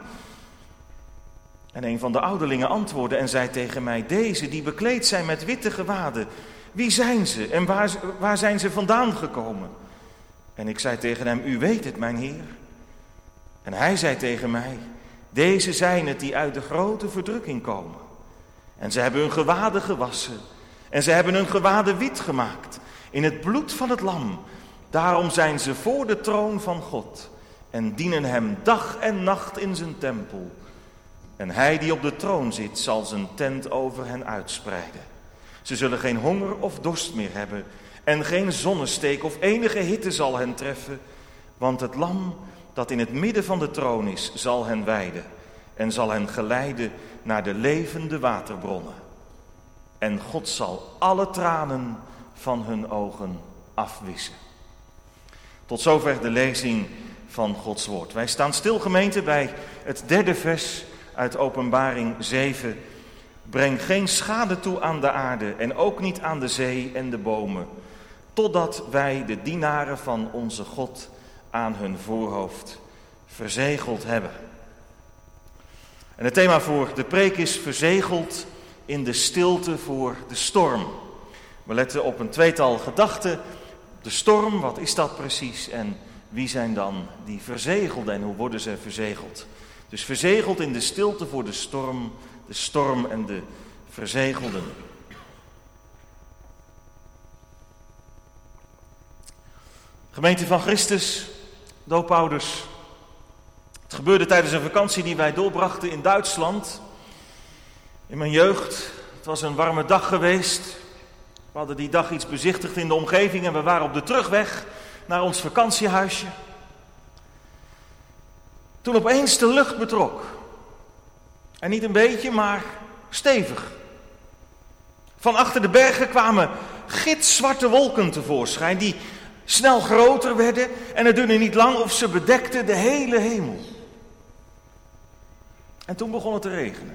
Speaker 2: En een van de ouderlingen antwoordde en zei tegen mij, deze die bekleed zijn met witte gewaden, wie zijn ze en waar, waar zijn ze vandaan gekomen? En ik zei tegen hem, u weet het, mijn Heer. En hij zei tegen mij, deze zijn het die uit de grote verdrukking komen. En ze hebben hun gewaden gewassen. En ze hebben hun gewaden wit gemaakt in het bloed van het lam. Daarom zijn ze voor de troon van God en dienen hem dag en nacht in zijn tempel. En hij die op de troon zit zal zijn tent over hen uitspreiden. Ze zullen geen honger of dorst meer hebben en geen zonnesteek of enige hitte zal hen treffen. Want het lam dat in het midden van de troon is zal hen weiden en zal hen geleiden naar de levende waterbronnen. en God zal alle tranen van hun ogen afwissen. Tot zover de lezing van Gods woord. Wij staan stil, gemeente, bij het derde vers uit Openbaring zeven. Breng geen schade toe aan de aarde en ook niet aan de zee en de bomen, totdat wij de dienaren van onze God aan hun voorhoofd verzegeld hebben. En het thema voor de preek is verzegeld in de stilte voor de storm. We letten op een tweetal gedachten. De storm, wat is dat precies? En wie zijn dan die verzegelden en hoe worden ze verzegeld? Dus verzegeld in de stilte voor de storm, de storm en de verzegelden. Gemeente van Christus, doopouders. Het gebeurde tijdens een vakantie die wij doorbrachten in Duitsland. In mijn jeugd. Het was een warme dag geweest. We hadden die dag iets bezichtigd in de omgeving en we waren op de terugweg naar ons vakantiehuisje. Toen opeens de lucht betrok. En niet een beetje, maar stevig. Van achter de bergen kwamen gitzwarte wolken tevoorschijn die snel groter werden en het duurde niet lang of ze bedekten de hele hemel. En toen begon het te regenen.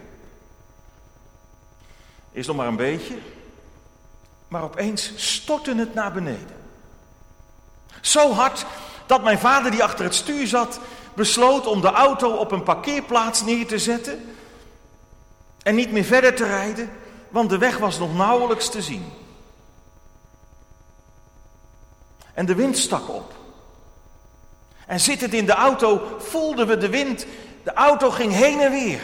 Speaker 2: Eerst nog maar een beetje, maar opeens stortte het naar beneden. Zo hard dat mijn vader, die achter het stuur zat, besloot om de auto op een parkeerplaats neer te zetten en niet meer verder te rijden, want de weg was nog nauwelijks te zien. En de wind stak op. En zittend in de auto voelden we de wind. De auto ging heen en weer.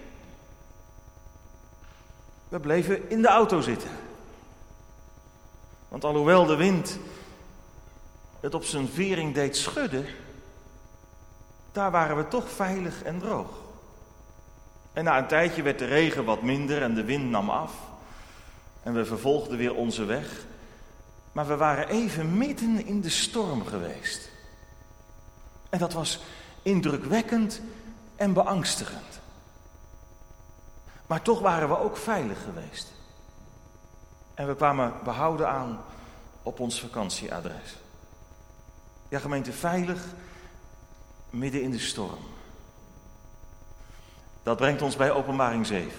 Speaker 2: We bleven in de auto zitten. Want alhoewel de wind het op zijn vering deed schudden, daar waren we toch veilig en droog. En na een tijdje werd de regen wat minder en de wind nam af. En we vervolgden weer onze weg. Maar we waren even midden in de storm geweest. En dat was indrukwekkend en beangstigend. Maar toch waren we ook veilig geweest. En we kwamen behouden aan op ons vakantieadres. Ja, gemeente, veilig midden in de storm. Dat brengt ons bij Openbaring zeven.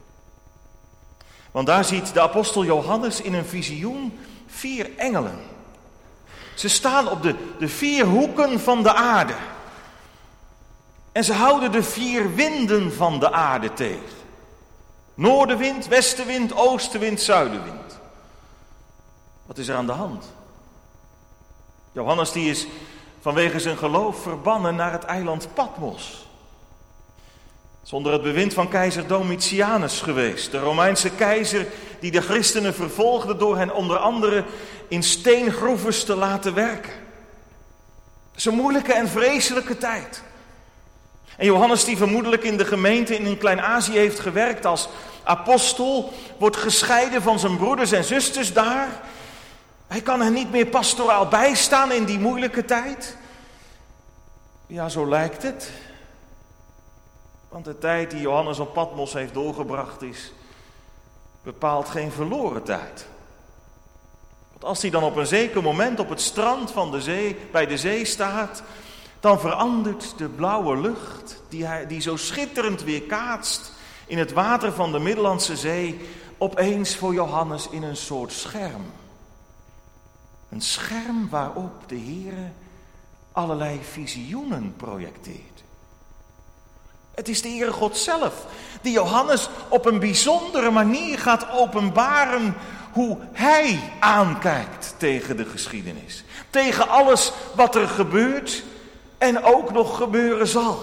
Speaker 2: Want daar ziet de apostel Johannes in een visioen vier engelen. Ze staan op de, de vier hoeken van de aarde. En ze houden de vier winden van de aarde tegen. Noordenwind, westenwind, oostenwind, zuidenwind. Wat is er aan de hand? Johannes die is vanwege zijn geloof verbannen naar het eiland Patmos. Zonder het bewind van keizer Domitianus geweest. De Romeinse keizer die de christenen vervolgde door hen onder andere in steengroeves te laten werken. Het is een moeilijke en vreselijke tijd. En Johannes, die vermoedelijk in de gemeente in Klein-Azië heeft gewerkt als apostel, wordt gescheiden van zijn broeders en zusters daar. Hij kan hen niet meer pastoraal bijstaan in die moeilijke tijd. Ja, zo lijkt het. Want de tijd die Johannes op Patmos heeft doorgebracht is bepaald geen verloren tijd. Want als hij dan op een zeker moment op het strand van de zee, bij de zee staat, dan verandert de blauwe lucht, die, hij, die zo schitterend weerkaatst in het water van de Middellandse Zee, opeens voor Johannes in een soort scherm. Een scherm waarop de Heere allerlei visioenen projecteert. Het is de Heere God zelf die Johannes op een bijzondere manier gaat openbaren hoe hij aankijkt tegen de geschiedenis. Tegen alles wat er gebeurt en ook nog gebeuren zal.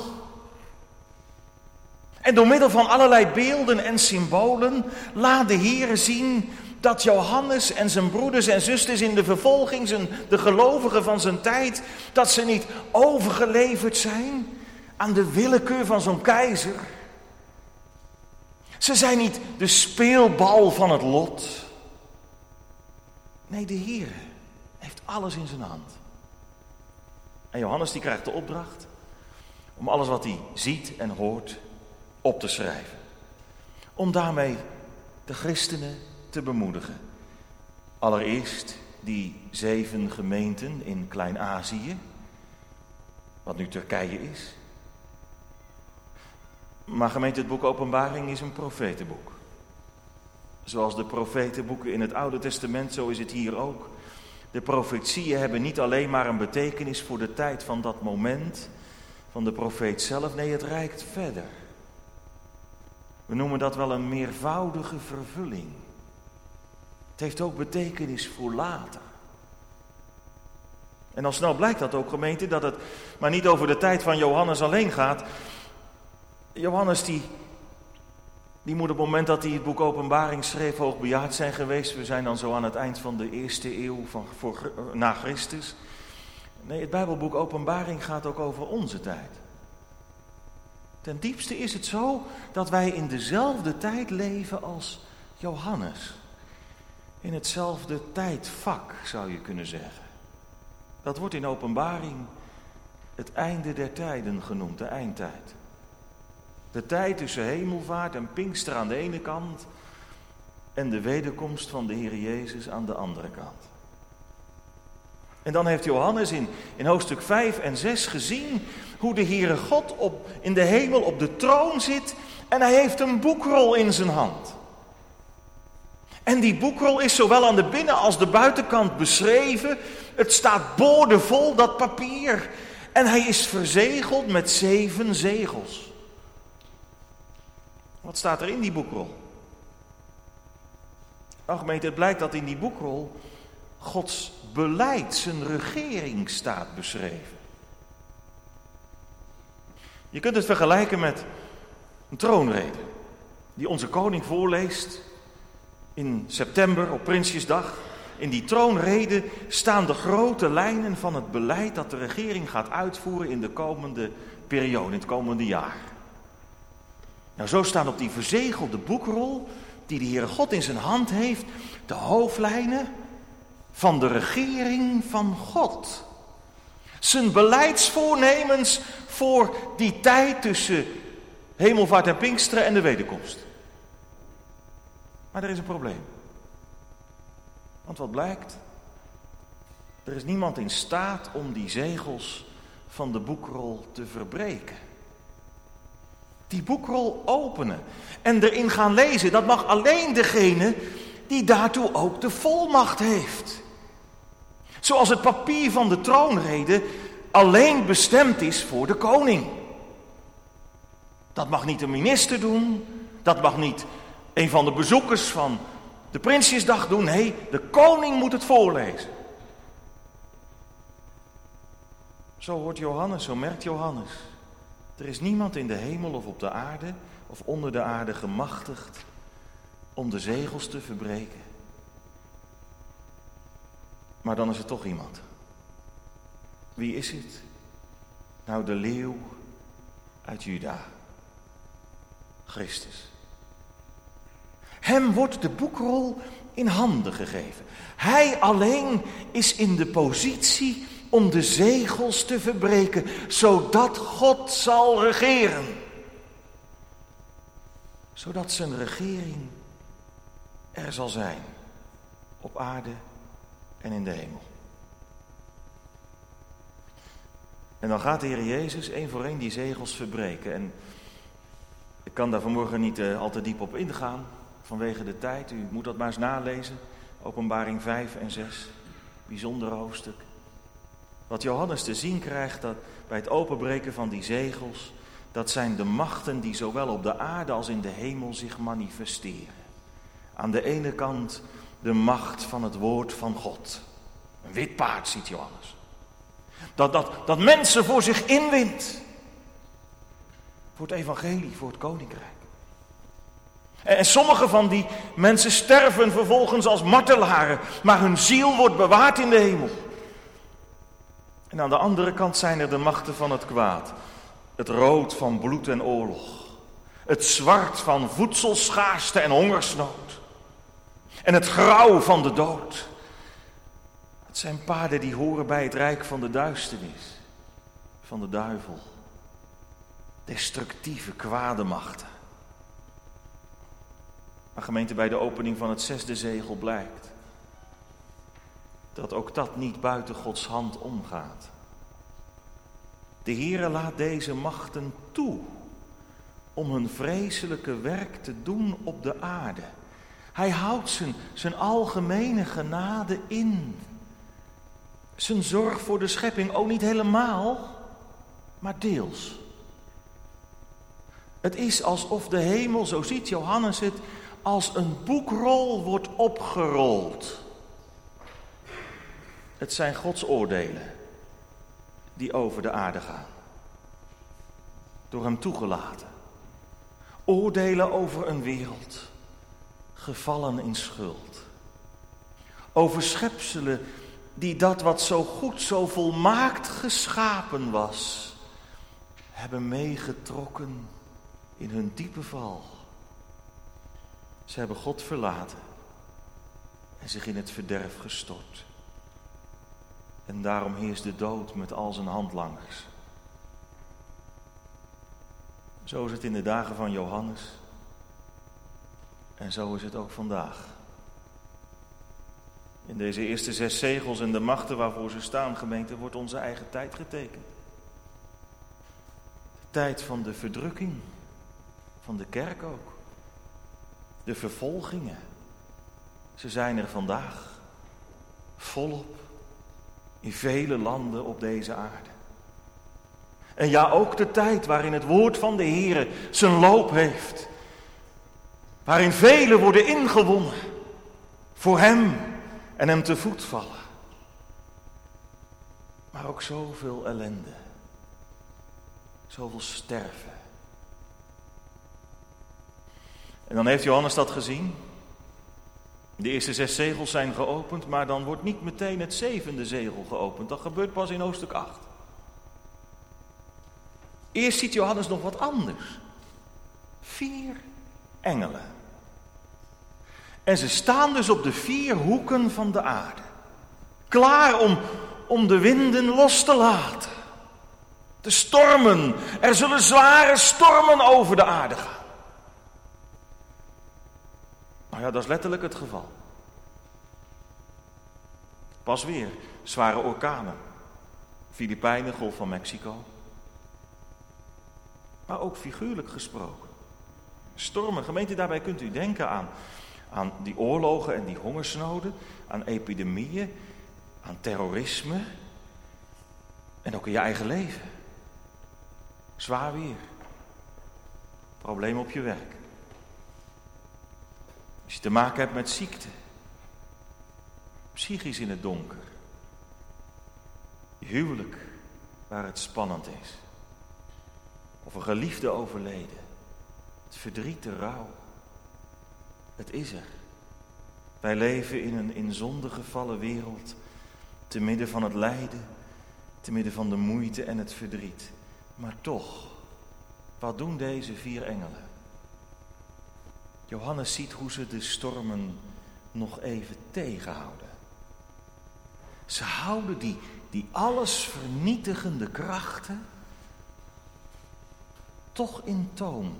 Speaker 2: En door middel van allerlei beelden en symbolen laat de Heere zien dat Johannes en zijn broeders en zusters in de vervolging, zijn, de gelovigen van zijn tijd, dat ze niet overgeleverd zijn aan de willekeur van zo'n keizer. Ze zijn niet de speelbal van het lot. Nee, de Heer heeft alles in zijn hand. En Johannes die krijgt de opdracht om alles wat hij ziet en hoort op te schrijven. Om daarmee de christenen te bemoedigen. Allereerst die zeven gemeenten in Klein-Azië, wat nu Turkije is. Maar gemeente, het boek Openbaring is een profetenboek. Zoals de profetenboeken in het Oude Testament, zo is het hier ook. De profetieën hebben niet alleen maar een betekenis voor de tijd van dat moment van de profeet zelf. Nee, het reikt verder. We noemen dat wel een meervoudige vervulling. Het heeft ook betekenis voor later. En al snel blijkt dat ook, gemeente, dat het maar niet over de tijd van Johannes alleen gaat. Johannes die, die moet op het moment dat hij het boek Openbaring schreef hoogbejaard zijn geweest. We zijn dan zo aan het eind van de eerste eeuw van, voor, na Christus. Nee, het Bijbelboek Openbaring gaat ook over onze tijd. Ten diepste is het zo dat wij in dezelfde tijd leven als Johannes. In hetzelfde tijdvak, zou je kunnen zeggen. Dat wordt in Openbaring het einde der tijden genoemd, de eindtijd. De tijd tussen hemelvaart en Pinkster aan de ene kant en de wederkomst van de Heer Jezus aan de andere kant. En dan heeft Johannes in, in hoofdstuk vijf en zes gezien hoe de Heere God op, in de hemel op de troon zit en hij heeft een boekrol in zijn hand. En die boekrol is zowel aan de binnen- als de buitenkant beschreven. Het staat boordevol, dat papier. En hij is verzegeld met zeven zegels. Wat staat er in die boekrol? Nou gemeente, het blijkt dat in die boekrol Gods beleid, zijn regering staat beschreven. Je kunt het vergelijken met een troonrede die onze koning voorleest in september op Prinsjesdag. In die troonrede staan de grote lijnen van het beleid dat de regering gaat uitvoeren in de komende periode, in het komende jaar. Nou, zo staan op die verzegelde boekrol, die de Heere God in zijn hand heeft, de hoofdlijnen van de regering van God. Zijn beleidsvoornemens voor die tijd tussen hemelvaart en Pinksteren en de wederkomst. Maar er is een probleem. Want wat blijkt? Er is niemand in staat om die zegels van de boekrol te verbreken. Die boekrol openen en erin gaan lezen, dat mag alleen degene die daartoe ook de volmacht heeft. Zoals het papier van de troonrede alleen bestemd is voor de koning. Dat mag niet een minister doen, dat mag niet een van de bezoekers van de Prinsjesdag doen. Nee, de koning moet het voorlezen. Zo hoort Johannes, zo merkt Johannes. Er is niemand in de hemel of op de aarde of onder de aarde gemachtigd om de zegels te verbreken. Maar dan is er toch iemand. Wie is het? Nou, de leeuw uit Juda. Christus. Hem wordt de boekrol in handen gegeven. Hij alleen is in de positie om de zegels te verbreken, zodat God zal regeren. Zodat zijn regering er zal zijn, op aarde en in de hemel. En dan gaat de Heer Jezus één voor één die zegels verbreken. En ik kan daar vanmorgen niet uh, al te diep op ingaan, vanwege de tijd. U moet dat maar eens nalezen. Openbaring vijf en zes, bijzonder hoofdstuk. Wat Johannes te zien krijgt dat bij het openbreken van die zegels, dat zijn de machten die zowel op de aarde als in de hemel zich manifesteren. Aan de ene kant de macht van het woord van God. Een wit paard ziet Johannes. Dat, dat, dat mensen voor zich inwint. Voor het evangelie, voor het koninkrijk. En, en sommige van die mensen sterven vervolgens als martelaren, maar hun ziel wordt bewaard in de hemel. En aan de andere kant zijn er de machten van het kwaad. Het rood van bloed en oorlog. Het zwart van voedselschaarste en hongersnood. En het grauw van de dood. Het zijn paarden die horen bij het rijk van de duisternis. Van de duivel. Destructieve kwade machten. Maar gemeente, bij de opening van het zesde zegel blijkt dat ook dat niet buiten Gods hand omgaat. De Heere laat deze machten toe om hun vreselijke werk te doen op de aarde. Hij houdt zijn, zijn algemene genade in. Zijn zorg voor de schepping ook niet helemaal, maar deels. Het is alsof de hemel, zo ziet Johannes het, als een boekrol wordt opgerold. Het zijn Gods oordelen die over de aarde gaan. Door hem toegelaten. Oordelen over een wereld, gevallen in schuld. Over schepselen die dat wat zo goed, zo volmaakt geschapen was, hebben meegetrokken in hun diepe val. Ze hebben God verlaten en zich in het verderf gestort. En daarom heerst de dood met al zijn handlangers. Zo is het in de dagen van Johannes. En zo is het ook vandaag. In deze eerste zes zegels en de machten waarvoor ze staan, gemeente, wordt onze eigen tijd getekend. De tijd van de verdrukking, van de kerk ook. De vervolgingen, ze zijn er vandaag, volop, in vele landen op deze aarde. En ja, ook de tijd waarin het woord van de Heere zijn loop heeft. Waarin velen worden ingewonnen voor hem en hem te voet vallen. Maar ook zoveel ellende, zoveel sterven. En dan heeft Johannes dat gezien. De eerste zes zegels zijn geopend, maar dan wordt niet meteen het zevende zegel geopend. Dat gebeurt pas in hoofdstuk acht. Eerst ziet Johannes nog wat anders. Vier engelen. En ze staan dus op de vier hoeken van de aarde. Klaar om, om de winden los te laten. De stormen. Er zullen zware stormen over de aarde gaan. Nou ja, dat is letterlijk het geval. Pas weer zware orkanen. Filipijnen, Golf van Mexico. Maar ook figuurlijk gesproken. Stormen, gemeente, daarbij kunt u denken aan, aan die oorlogen en die hongersnoden, aan epidemieën, aan terrorisme en ook in je eigen leven. Zwaar weer. Problemen op je werk. Als je te maken hebt met ziekte, psychisch in het donker, je huwelijk waar het spannend is, of een geliefde overleden, het verdriet, de rouw, het is er. Wij leven in een in zonde gevallen wereld, te midden van het lijden, te midden van de moeite en het verdriet. Maar toch, wat doen deze vier engelen? Johannes ziet hoe ze de stormen nog even tegenhouden. Ze houden die, die alles vernietigende krachten toch in toom.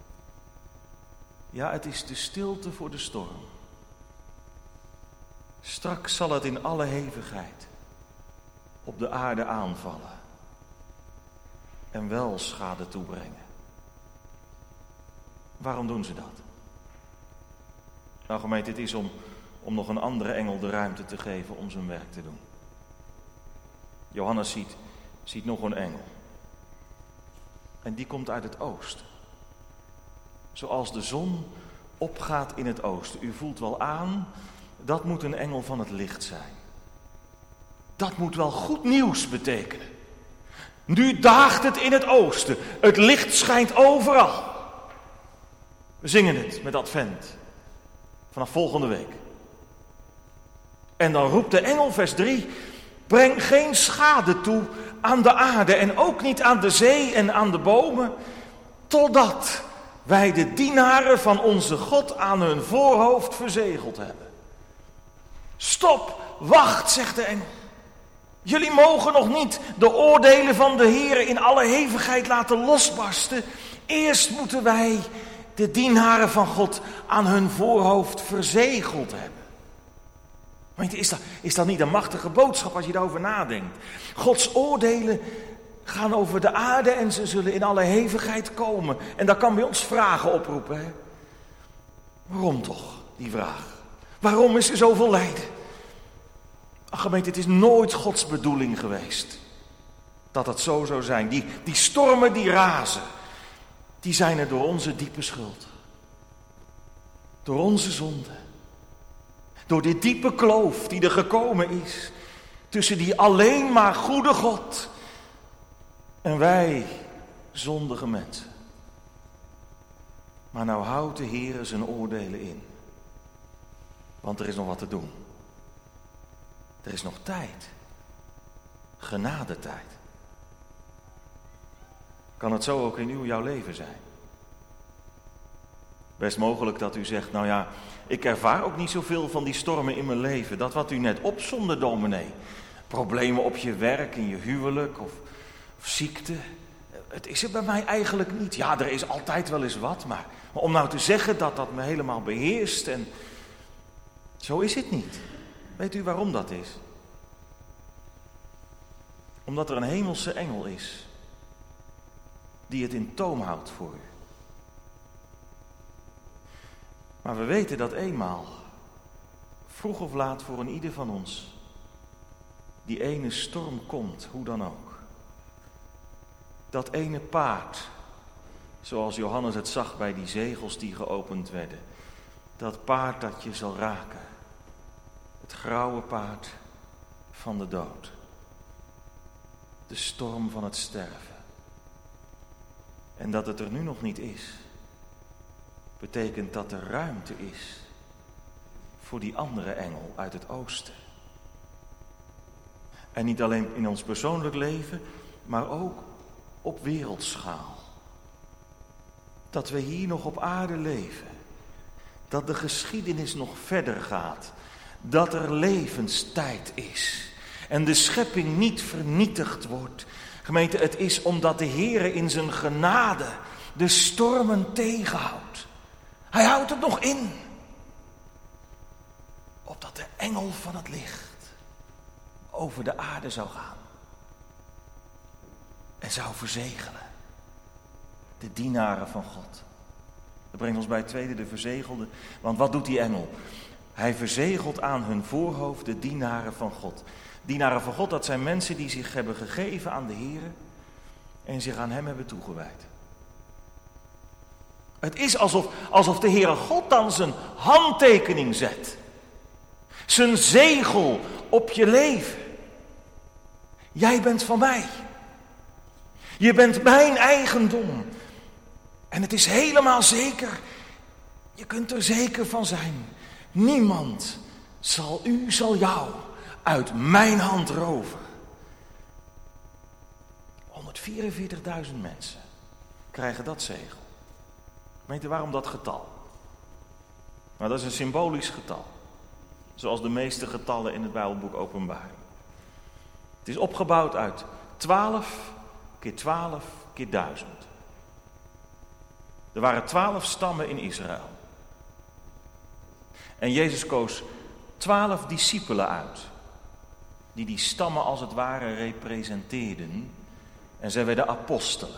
Speaker 2: Ja, het is de stilte voor de storm. Straks zal het in alle hevigheid op de aarde aanvallen en wel schade toebrengen. Waarom doen ze dat? Nou gemeente, het is om, om nog een andere engel de ruimte te geven om zijn werk te doen. Johannes ziet, ziet nog een engel. En die komt uit het oosten. Zoals de zon opgaat in het oosten. U voelt wel aan, dat moet een engel van het licht zijn. Dat moet wel goed nieuws betekenen. Nu daagt het in het oosten. Het licht schijnt overal. We zingen het met Advent. Vanaf volgende week. En dan roept de engel, vers drie... breng geen schade toe aan de aarde en ook niet aan de zee en aan de bomen, totdat wij de dienaren van onze God aan hun voorhoofd verzegeld hebben. Stop, wacht, zegt de engel. Jullie mogen nog niet de oordelen van de Heere in alle hevigheid laten losbarsten. Eerst moeten wij de dienaren van God aan hun voorhoofd verzegeld hebben. Weet, is dat, is dat niet een machtige boodschap als je daarover nadenkt? Gods oordelen gaan over de aarde en ze zullen in alle hevigheid komen. En dat kan bij ons vragen oproepen. Hè? Waarom toch, die vraag? Waarom is er zoveel lijden? Ach, gemeente, het is nooit Gods bedoeling geweest dat het zo zou zijn. Die, die stormen die razen, die zijn er door onze diepe schuld. Door onze zonde. Door die diepe kloof die er gekomen is tussen die alleen maar goede God en wij zondige mensen. Maar nou houdt de Heer zijn oordelen in. Want er is nog wat te doen. Er is nog tijd. Genadetijd. Kan het zo ook in uw, jouw leven zijn? Best mogelijk dat u zegt, nou ja, ik ervaar ook niet zoveel van die stormen in mijn leven. Dat wat u net opzomde, dominee. Problemen op je werk, in je huwelijk of, of ziekte. Het is er bij mij eigenlijk niet. Ja, er is altijd wel eens wat, maar, maar om nou te zeggen dat dat me helemaal beheerst en... Zo is het niet. Weet u waarom dat is? Omdat er een hemelse engel is die het in toom houdt voor u. Maar we weten dat eenmaal, vroeg of laat voor een ieder van ons, die ene storm komt, hoe dan ook. Dat ene paard, zoals Johannes het zag bij die zegels die geopend werden. Dat paard dat je zal raken. Het grauwe paard van de dood. De storm van het sterven. En dat het er nu nog niet is, betekent dat er ruimte is voor die andere engel uit het oosten. En niet alleen in ons persoonlijk leven, maar ook op wereldschaal. Dat we hier nog op aarde leven. Dat de geschiedenis nog verder gaat. Dat er levenstijd is. En de schepping niet vernietigd wordt. Gemeente, het is omdat de Heere in zijn genade de stormen tegenhoudt. Hij houdt het nog in. Opdat de engel van het licht over de aarde zou gaan. En zou verzegelen. De dienaren van God. Dat brengt ons bij het tweede, de verzegelde. Want wat doet die engel? Hij verzegelt aan hun voorhoofd de dienaren van God. Dienaren van God, dat zijn mensen die zich hebben gegeven aan de Heer en zich aan hem hebben toegewijd. Het is alsof, alsof de Heere God dan zijn handtekening zet. Zijn zegel op je leven. Jij bent van mij. Je bent mijn eigendom. En het is helemaal zeker, je kunt er zeker van zijn. Niemand zal u, zal jou uit mijn hand roven. honderdvierenveertigduizend mensen krijgen dat zegel. Weet u waarom dat getal? Nou, dat is een symbolisch getal. Zoals de meeste getallen in het Bijbelboek Openbaring. Het is opgebouwd uit twaalf keer twaalf keer duizend. Er waren twaalf stammen in Israël. En Jezus koos twaalf discipelen uit. Die die stammen als het ware representeerden. En zij werden apostelen.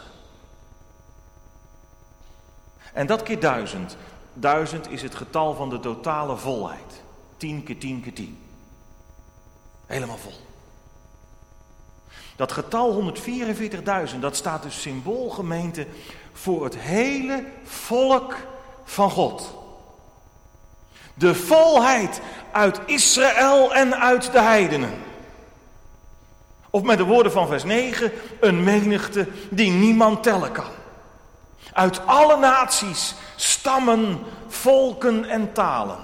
Speaker 2: En dat keer duizend. Duizend is het getal van de totale volheid. Tien keer tien keer tien. Helemaal vol. Dat getal honderdvierenveertigduizend, dat staat dus symbool, gemeente, voor het hele volk van God. De volheid uit Israël en uit de heidenen. Of met de woorden van vers negen, een menigte die niemand tellen kan. Uit alle naties, stammen, volken en talen.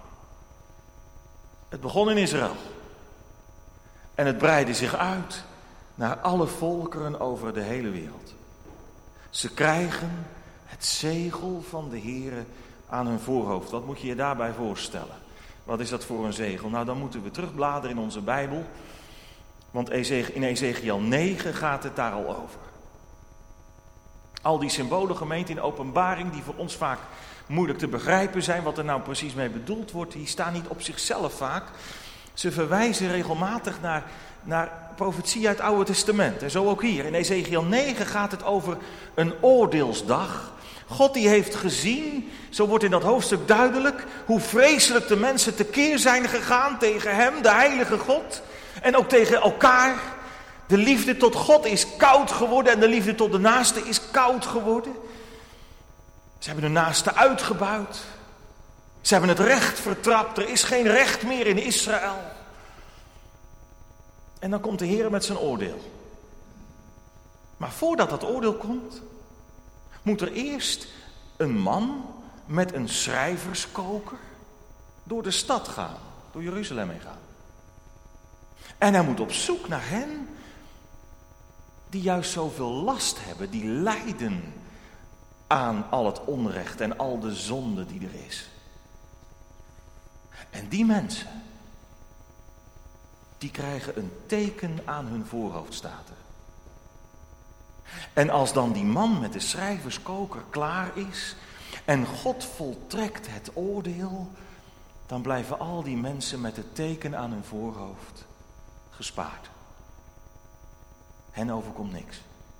Speaker 2: Het begon in Israël. En het breidde zich uit naar alle volkeren over de hele wereld. Ze krijgen het zegel van de Heere aan hun voorhoofd. Wat moet je je daarbij voorstellen? Wat is dat voor een zegel? Nou, dan moeten we terugbladeren in onze Bijbel. Want in Ezechiel negen gaat het daar al over. Al die symbolen, gemeente, in Openbaring, die voor ons vaak moeilijk te begrijpen zijn, wat er nou precies mee bedoeld wordt, die staan niet op zichzelf vaak. Ze verwijzen regelmatig naar, naar profetie uit het Oude Testament. En zo ook hier. In Ezekiel negen gaat het over een oordeelsdag. God die heeft gezien, zo wordt in dat hoofdstuk duidelijk, hoe vreselijk de mensen tekeer zijn gegaan tegen hem, de heilige God. En ook tegen elkaar. De liefde tot God is koud geworden en de liefde tot de naaste is koud geworden. Ze hebben de naaste uitgebuit. Ze hebben het recht vertrapt. Er is geen recht meer in Israël. En dan komt de Heer met zijn oordeel. Maar voordat dat oordeel komt, moet er eerst een man met een schrijverskoker door de stad gaan, door Jeruzalem heen gaan. En hij moet op zoek naar hen die juist zoveel last hebben, die lijden aan al het onrecht en al de zonde die er is. En die mensen, die krijgen een teken aan hun voorhoofd, staat er. En als dan die man met de schrijverskoker klaar is en God voltrekt het oordeel, dan blijven al die mensen met het teken aan hun voorhoofd gespaard. Hen overkomt niks.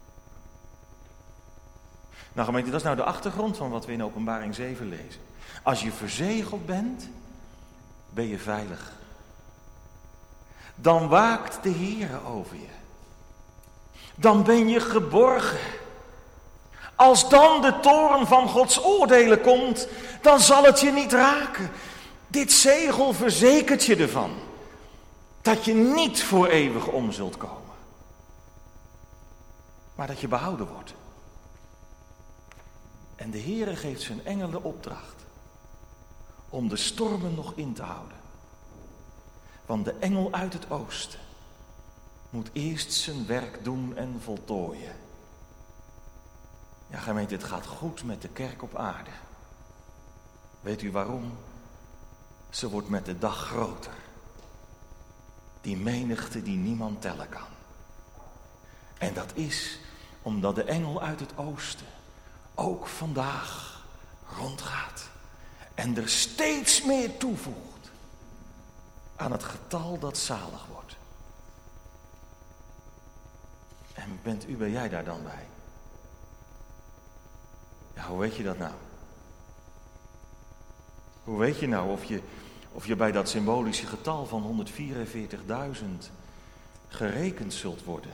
Speaker 2: Nou gemeente, dat is nou de achtergrond van wat we in Openbaring zeven lezen. Als je verzegeld bent, ben je veilig. Dan waakt de Heere over je. Dan ben je geborgen. Als dan de toorn van Gods oordelen komt, dan zal het je niet raken. Dit zegel verzekert je ervan dat je niet voor eeuwig om zult komen. Maar dat je behouden wordt. En de Heere geeft zijn engelen opdracht om de stormen nog in te houden. Want de engel uit het oosten moet eerst zijn werk doen en voltooien. Ja, gemeente, het gaat goed met de kerk op aarde. Weet u waarom? Ze wordt met de dag groter. Die menigte die niemand tellen kan. En dat is omdat de engel uit het oosten ook vandaag rondgaat. En er steeds meer toevoegt aan het getal dat zalig wordt. En bent u, ben jij daar dan bij? Ja, hoe weet je dat nou? Hoe weet je nou of je, of je bij dat symbolische getal van honderdvierenveertigduizend gerekend zult worden?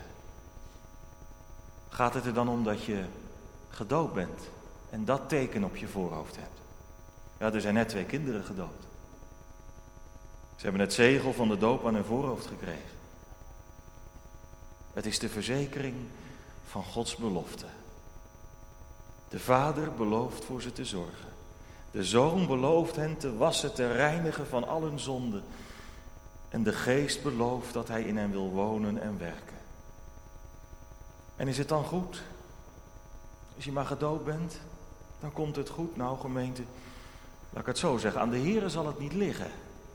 Speaker 2: Gaat het er dan om dat je gedoopt bent en dat teken op je voorhoofd hebt? Ja, er zijn net twee kinderen gedoopt. Ze hebben het zegel van de doop aan hun voorhoofd gekregen. Het is de verzekering van Gods belofte. De Vader belooft voor ze te zorgen. De Zoon belooft hen te wassen, te reinigen van al hun zonden. En de Geest belooft dat hij in hen wil wonen en werken. En is het dan goed? Als je maar gedoopt bent, dan komt het goed. Nou gemeente, laat ik het zo zeggen, aan de Heere zal het niet liggen.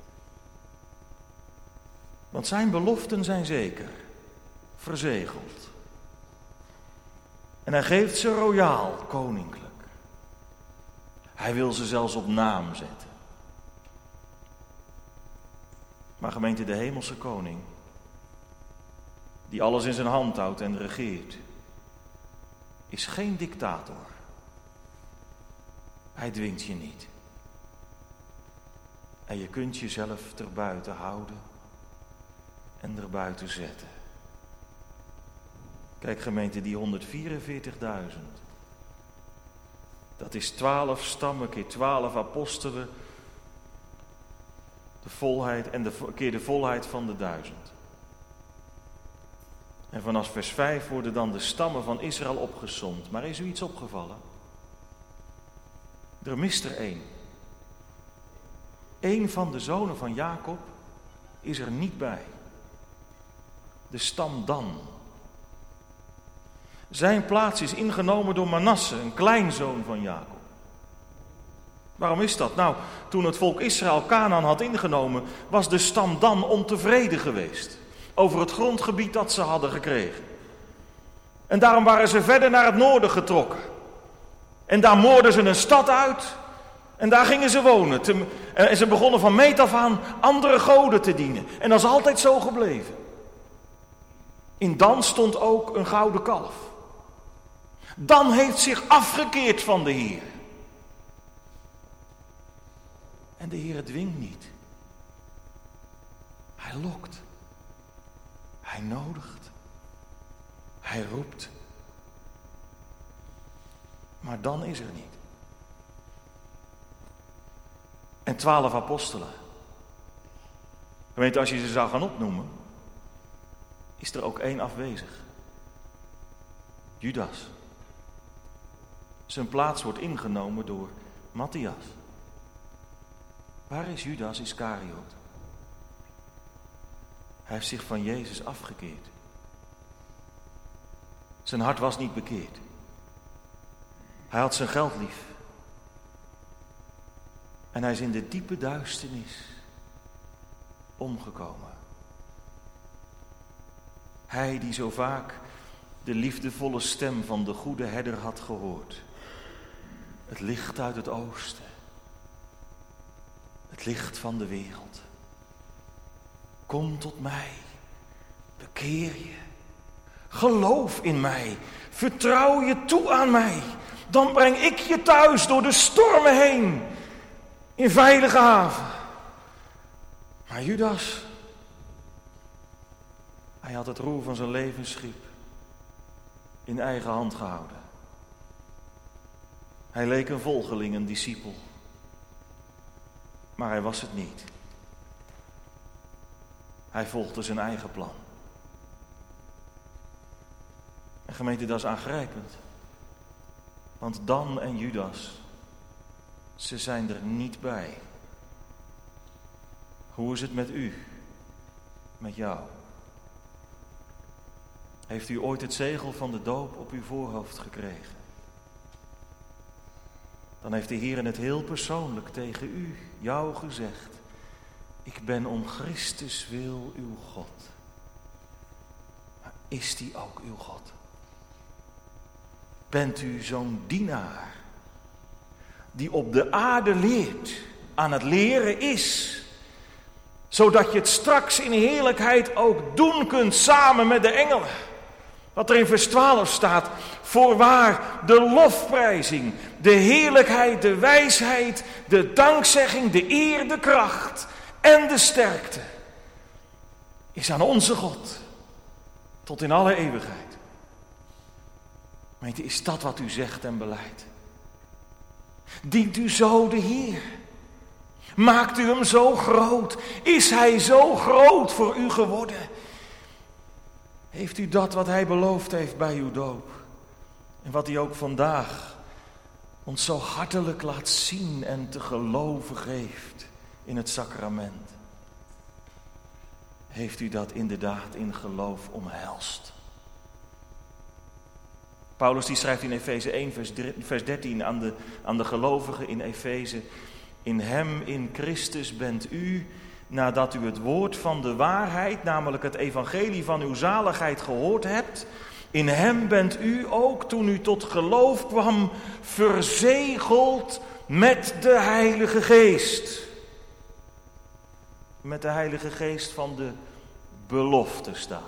Speaker 2: Want zijn beloften zijn zeker, verzegeld. En hij geeft ze royaal, koninklijk. Hij wil ze zelfs op naam zetten. Maar gemeente, de hemelse koning, die alles in zijn hand houdt en regeert, is geen dictator. Hij dwingt je niet. En je kunt jezelf erbuiten houden en erbuiten zetten. Kijk gemeente, die honderdvierenveertigduizend. Dat is twaalf stammen keer twaalf apostelen. De volheid en de keer de volheid van de duizend. En vanaf vers vijf worden dan de stammen van Israël opgesomd. Maar is u iets opgevallen? Er mist er één. Eén van de zonen van Jacob is er niet bij. De stam Dan. Zijn plaats is ingenomen door Manasse, een kleinzoon van Jacob. Waarom is dat? Nou, toen het volk Israël Kanaan had ingenomen, was de stam Dan ontevreden geweest over het grondgebied dat ze hadden gekregen. En daarom waren ze verder naar het noorden getrokken. En daar moorden ze een stad uit. En daar gingen ze wonen. En ze begonnen van meet af aan andere goden te dienen. En dat is altijd zo gebleven. In Dan stond ook een gouden kalf. Dan heeft zich afgekeerd van de Heer. En de Heer dwingt niet. Hij lokt. Hij nodigt. Hij roept. Maar dan is er niet. En twaalf apostelen. Gemeente, als je ze zou gaan opnoemen, is er ook één afwezig. Judas. Zijn plaats wordt ingenomen door Matthias. Waar is Judas Iscariot? Hij heeft zich van Jezus afgekeerd. Zijn hart was niet bekeerd. Hij had zijn geld lief. En hij is in de diepe duisternis omgekomen. Hij die zo vaak de liefdevolle stem van de goede herder had gehoord. Het licht uit het oosten. Het licht van de wereld. Kom tot mij. Bekeer je. Geloof in mij. Vertrouw je toe aan mij. Dan breng ik je thuis door de stormen heen. In veilige haven. Maar Judas, hij had het roer van zijn levensschip in eigen hand gehouden. Hij leek een volgeling, een discipel. Maar hij was het niet. Hij volgde zijn eigen plan. En gemeente, dat is aangrijpend. Want Dan en Judas, ze zijn er niet bij. Hoe is het met u? Met jou? Heeft u ooit het zegel van de doop op uw voorhoofd gekregen? Dan heeft de Heer in het heel persoonlijk tegen u, jou gezegd: ik ben om Christus wil uw God. Maar is die ook uw God? Bent u zo'n dienaar die op de aarde leert, aan het leren is, zodat je het straks in heerlijkheid ook doen kunt samen met de engelen? Wat er in vers twaalf staat: voorwaar de lofprijzing, de heerlijkheid, de wijsheid, de dankzegging, de eer, de kracht en de sterkte is aan onze God tot in alle eeuwigheid. Meent u, is dat wat u zegt en belijdt? Dient u zo de Heer? Maakt u hem zo groot? Is hij zo groot voor u geworden? Heeft u dat wat hij beloofd heeft bij uw doop? En wat hij ook vandaag ons zo hartelijk laat zien en te geloven geeft in het sacrament? Heeft u dat inderdaad in geloof omhelst? Paulus die schrijft in Efeze één vers dertien aan de, aan de gelovigen in Efeze: in hem, in Christus bent u, nadat u het woord van de waarheid, namelijk het evangelie van uw zaligheid gehoord hebt, in hem bent u ook, toen u tot geloof kwam, verzegeld met de Heilige Geest. Met de Heilige Geest van de belofte staat.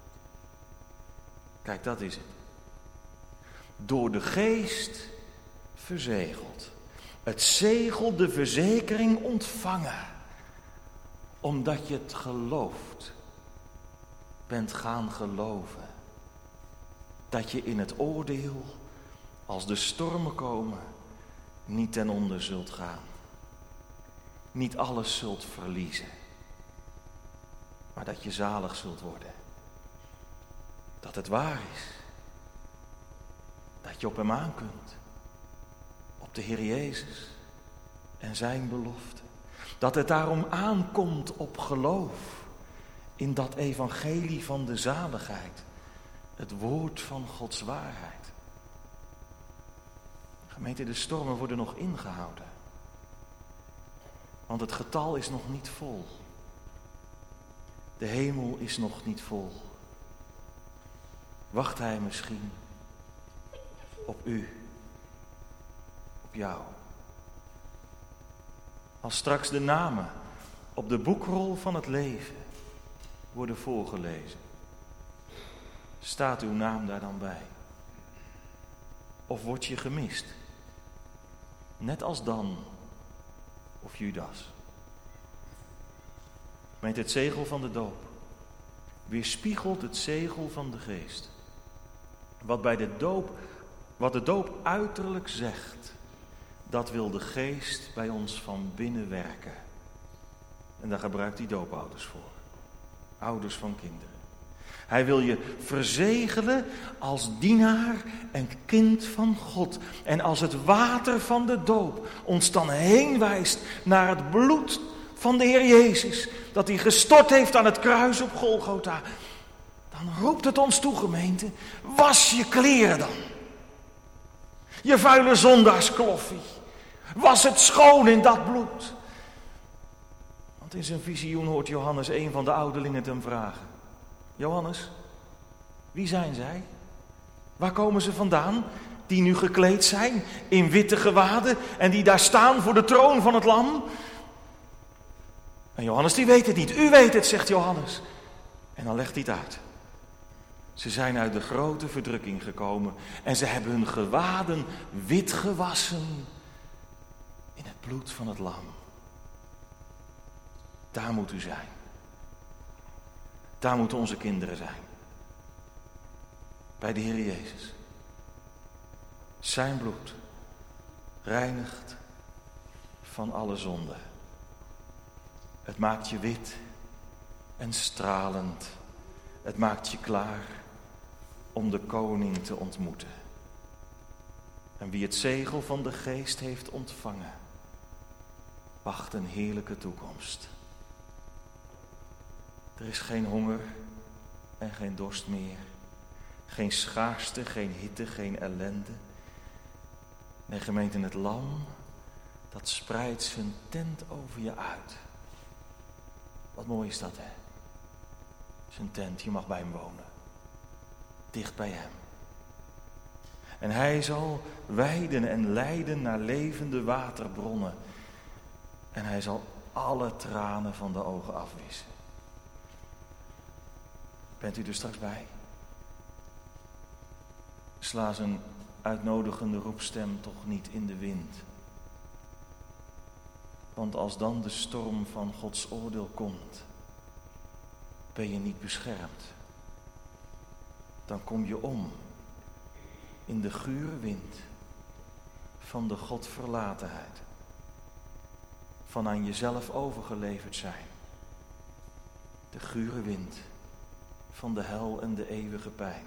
Speaker 2: Kijk, dat is het. Door de Geest verzegeld. Het zegel, de verzekering ontvangen. Omdat je het gelooft. Bent gaan geloven. Dat je in het oordeel, als de stormen komen, niet ten onder zult gaan. Niet alles zult verliezen. Maar dat je zalig zult worden. Dat het waar is. Dat je op hem aan kunt. Op de Heer Jezus en zijn belofte. Dat het daarom aankomt op geloof in dat evangelie van de zaligheid. Het woord van Gods waarheid. Gemeente, de stormen worden nog ingehouden. Want het getal is nog niet vol. De hemel is nog niet vol. Wacht hij misschien op u, op jou? Als straks de namen op de boekrol van het leven worden voorgelezen, staat uw naam daar dan bij? Of word je gemist? Net als Dan of Judas. Met het zegel van de doop weerspiegelt het zegel van de geest. Wat bij de doop, wat de doop uiterlijk zegt, dat wil de geest bij ons van binnen werken. En daar gebruikt hij doopouders voor. Ouders van kinderen. Hij wil je verzegelen als dienaar en kind van God. En als het water van de doop ons dan heen wijst naar het bloed van de Heer Jezus, dat hij gestort heeft aan het kruis op Golgotha, dan roept het ons toe, gemeente, was je kleren dan. Je vuile zondaarskloffie. Was het schoon in dat bloed. Want in zijn visioen hoort Johannes een van de ouderlingen hem vragen. Johannes, wie zijn zij? Waar komen ze vandaan? Die nu gekleed zijn in witte gewaden en die daar staan voor de troon van het lam? En Johannes die weet het niet. U weet het, zegt Johannes. En dan legt hij het uit. Ze zijn uit de grote verdrukking gekomen en ze hebben hun gewaden wit gewassen in het bloed van het lam. Daar moet u zijn. Daar moeten onze kinderen zijn. Bij de Heer Jezus. Zijn bloed reinigt van alle zonde. Het maakt je wit en stralend. Het maakt je klaar om de koning te ontmoeten. En wie het zegel van de geest heeft ontvangen, wacht een heerlijke toekomst. Er is geen honger en geen dorst meer. Geen schaarste, geen hitte, geen ellende. Nee, gemeente, het lam, dat spreidt zijn tent over je uit. Wat mooi is dat, hè? Zijn tent, je mag bij hem wonen. Dicht bij hem. En hij zal weiden en leiden naar levende waterbronnen. En hij zal alle tranen van de ogen afwissen. Bent u er straks bij? Sla zijn uitnodigende roepstem toch niet in de wind. Want als dan de storm van Gods oordeel komt, ben je niet beschermd. Dan kom je om in de gure wind van de Godverlatenheid. Van aan jezelf overgeleverd zijn. De gure wind van de hel en de eeuwige pijn.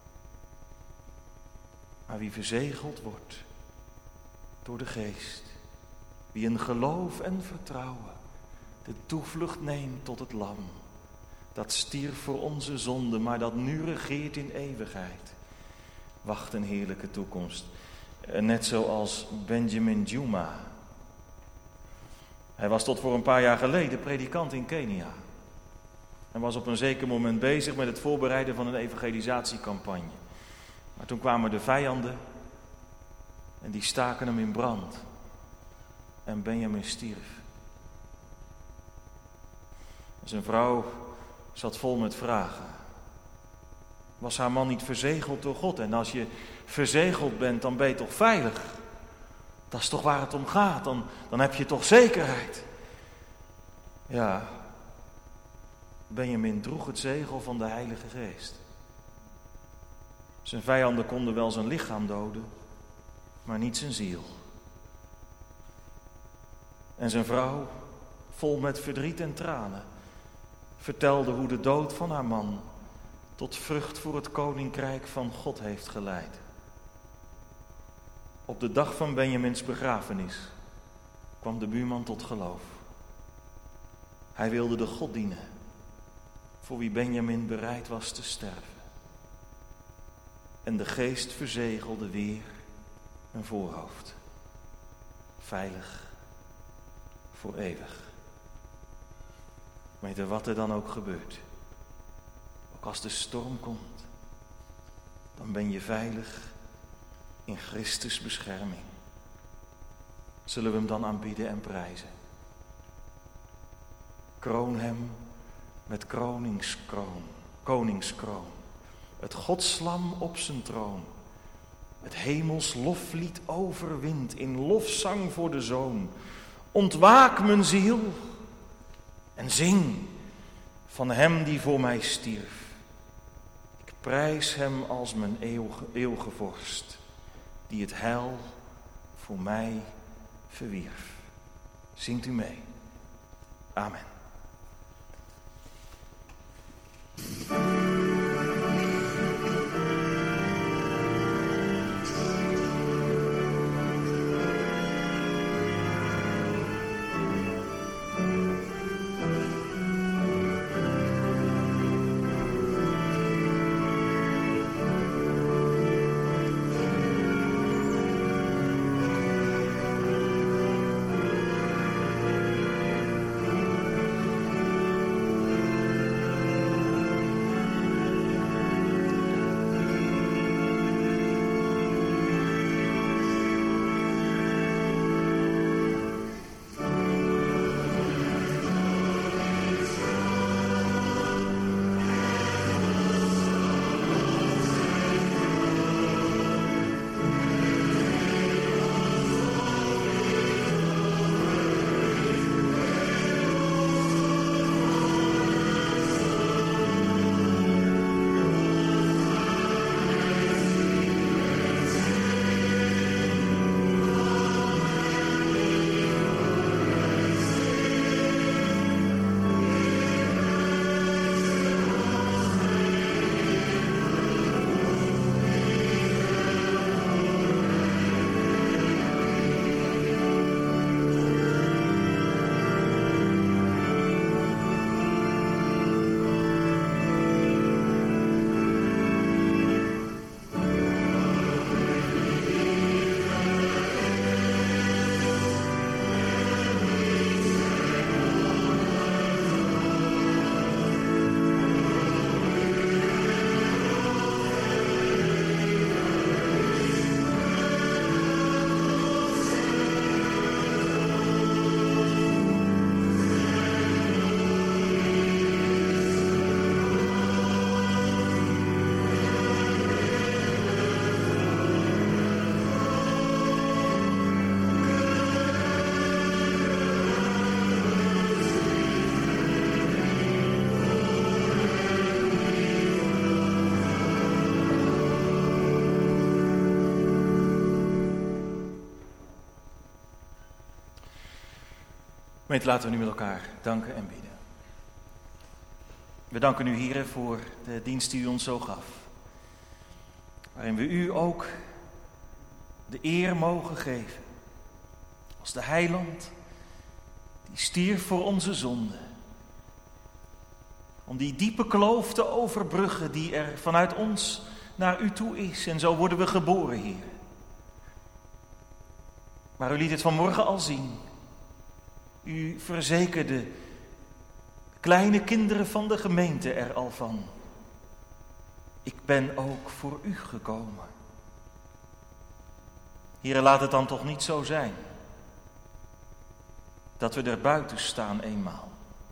Speaker 2: Maar wie verzegeld wordt door de geest, wie in geloof en vertrouwen de toevlucht neemt tot het lam, dat stierf voor onze zonde, maar dat nu regeert in eeuwigheid, wacht een heerlijke toekomst. Net zoals Benjamin Juma. Hij was tot voor een paar jaar geleden predikant in Kenia. En was op een zeker moment bezig met het voorbereiden van een evangelisatiecampagne. Maar toen kwamen de vijanden en die staken hem in brand. En Benjamin stierf. Zijn vrouw zat vol met vragen. Was haar man niet verzegeld door God? En als je verzegeld bent, dan ben je toch veilig? Dat is toch waar het om gaat? Dan, dan heb je toch zekerheid? Ja, Benjamin droeg het zegel van de Heilige Geest. Zijn vijanden konden wel zijn lichaam doden, maar niet zijn ziel. En zijn vrouw, vol met verdriet en tranen, vertelde hoe de dood van haar man tot vrucht voor het koninkrijk van God heeft geleid. Op de dag van Benjamins begrafenis kwam de buurman tot geloof. Hij wilde de God dienen, voor wie Benjamin bereid was te sterven. En de geest verzegelde weer een voorhoofd. Veilig voor eeuwig. Weet je wat er dan ook gebeurt? Ook als de storm komt. dan ben je veilig in Christus bescherming. Zullen we hem dan aanbidden en prijzen? Kroon hem met kroningskroon, koningskroon. Het Godslam op zijn troon. Het hemels loflied overwint in lofzang voor de Zoon. Ontwaak mijn ziel en zing van hem die voor mij stierf. Ik prijs hem als mijn eeuwige, eeuwige vorst, die het heil voor mij verwierf. Zingt u mee. Amen. Gemeente, laten we nu met elkaar danken en bidden. We danken u, Heere, voor de dienst die u ons zo gaf. Waarin we u ook de eer mogen geven. Als de heiland die stierf voor onze zonde. Om die diepe kloof te overbruggen die er vanuit ons naar u toe is. En zo worden we geboren, Heer. Maar u liet het vanmorgen al zien. U verzekerde kleine kinderen van de gemeente er al van. Ik ben ook voor u gekomen. Heere, laat het dan toch niet zo zijn dat we er buiten staan eenmaal.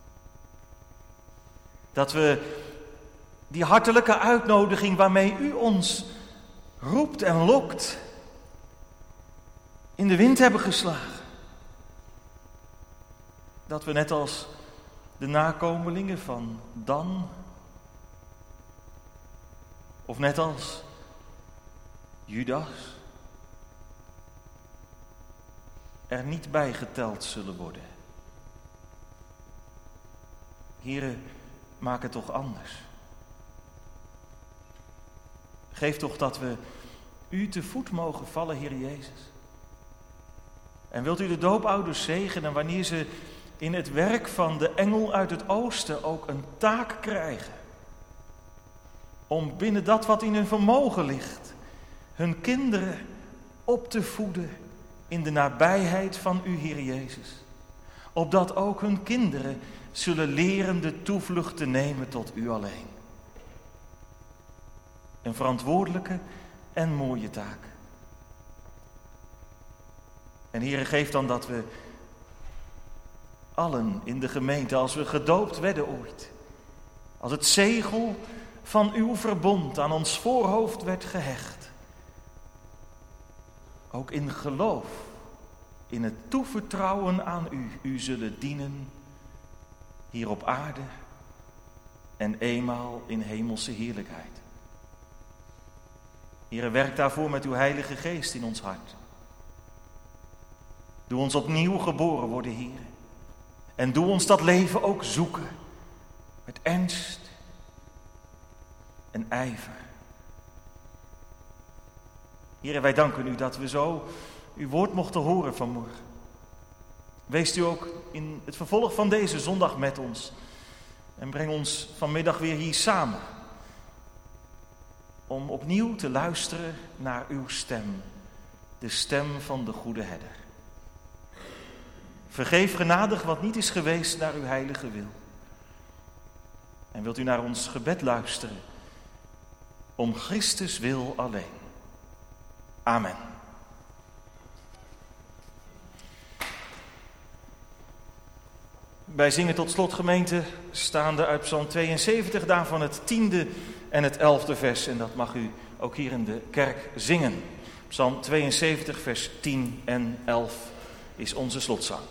Speaker 2: Dat we die hartelijke uitnodiging waarmee u ons roept en lokt in de wind hebben geslagen. Dat we net als de nakomelingen van Dan, of net als Judas, er niet bij geteld zullen worden. Heere, maak het toch anders. Geef toch dat we u te voet mogen vallen, Heer Jezus. En wilt u de doopouders zegenen wanneer ze in het werk van de engel uit het oosten ook een taak krijgen. Om binnen dat wat in hun vermogen ligt, hun kinderen op te voeden in de nabijheid van u, Heer Jezus. Opdat ook hun kinderen zullen leren de toevlucht te nemen tot u alleen. Een verantwoordelijke en mooie taak. En Heere, geef dan dat we allen in de gemeente, als we gedoopt werden ooit, als het zegel van uw verbond aan ons voorhoofd werd gehecht, ook in geloof, in het toevertrouwen aan u, u zullen dienen hier op aarde en eenmaal in hemelse heerlijkheid. Heere, werk daarvoor met uw Heilige Geest in ons hart. Doe ons opnieuw geboren worden, Heere. En doe ons dat leven ook zoeken. Met ernst en ijver. Heere, wij danken u dat we zo uw woord mochten horen vanmorgen. Wees u ook in het vervolg van deze zondag met ons. En breng ons vanmiddag weer hier samen. Om opnieuw te luisteren naar uw stem. De stem van de goede herder. Vergeef genadig wat niet is geweest naar uw heilige wil. En wilt u naar ons gebed luisteren. Om Christus wil alleen. Amen. Wij zingen tot slot, gemeente, staande uit Psalm tweeënzeventig, daarvan het tiende en het elfde vers. En dat mag u ook hier in de kerk zingen. Psalm tweeënzeventig, vers tien en elf is onze slotzang.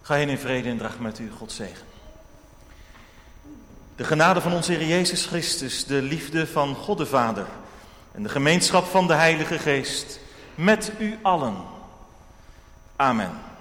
Speaker 2: Ga heen in vrede en draag met u Gods zegen. De genade van onze Heer Jezus Christus, de liefde van God de Vader en de gemeenschap van de Heilige Geest met u allen. Amen.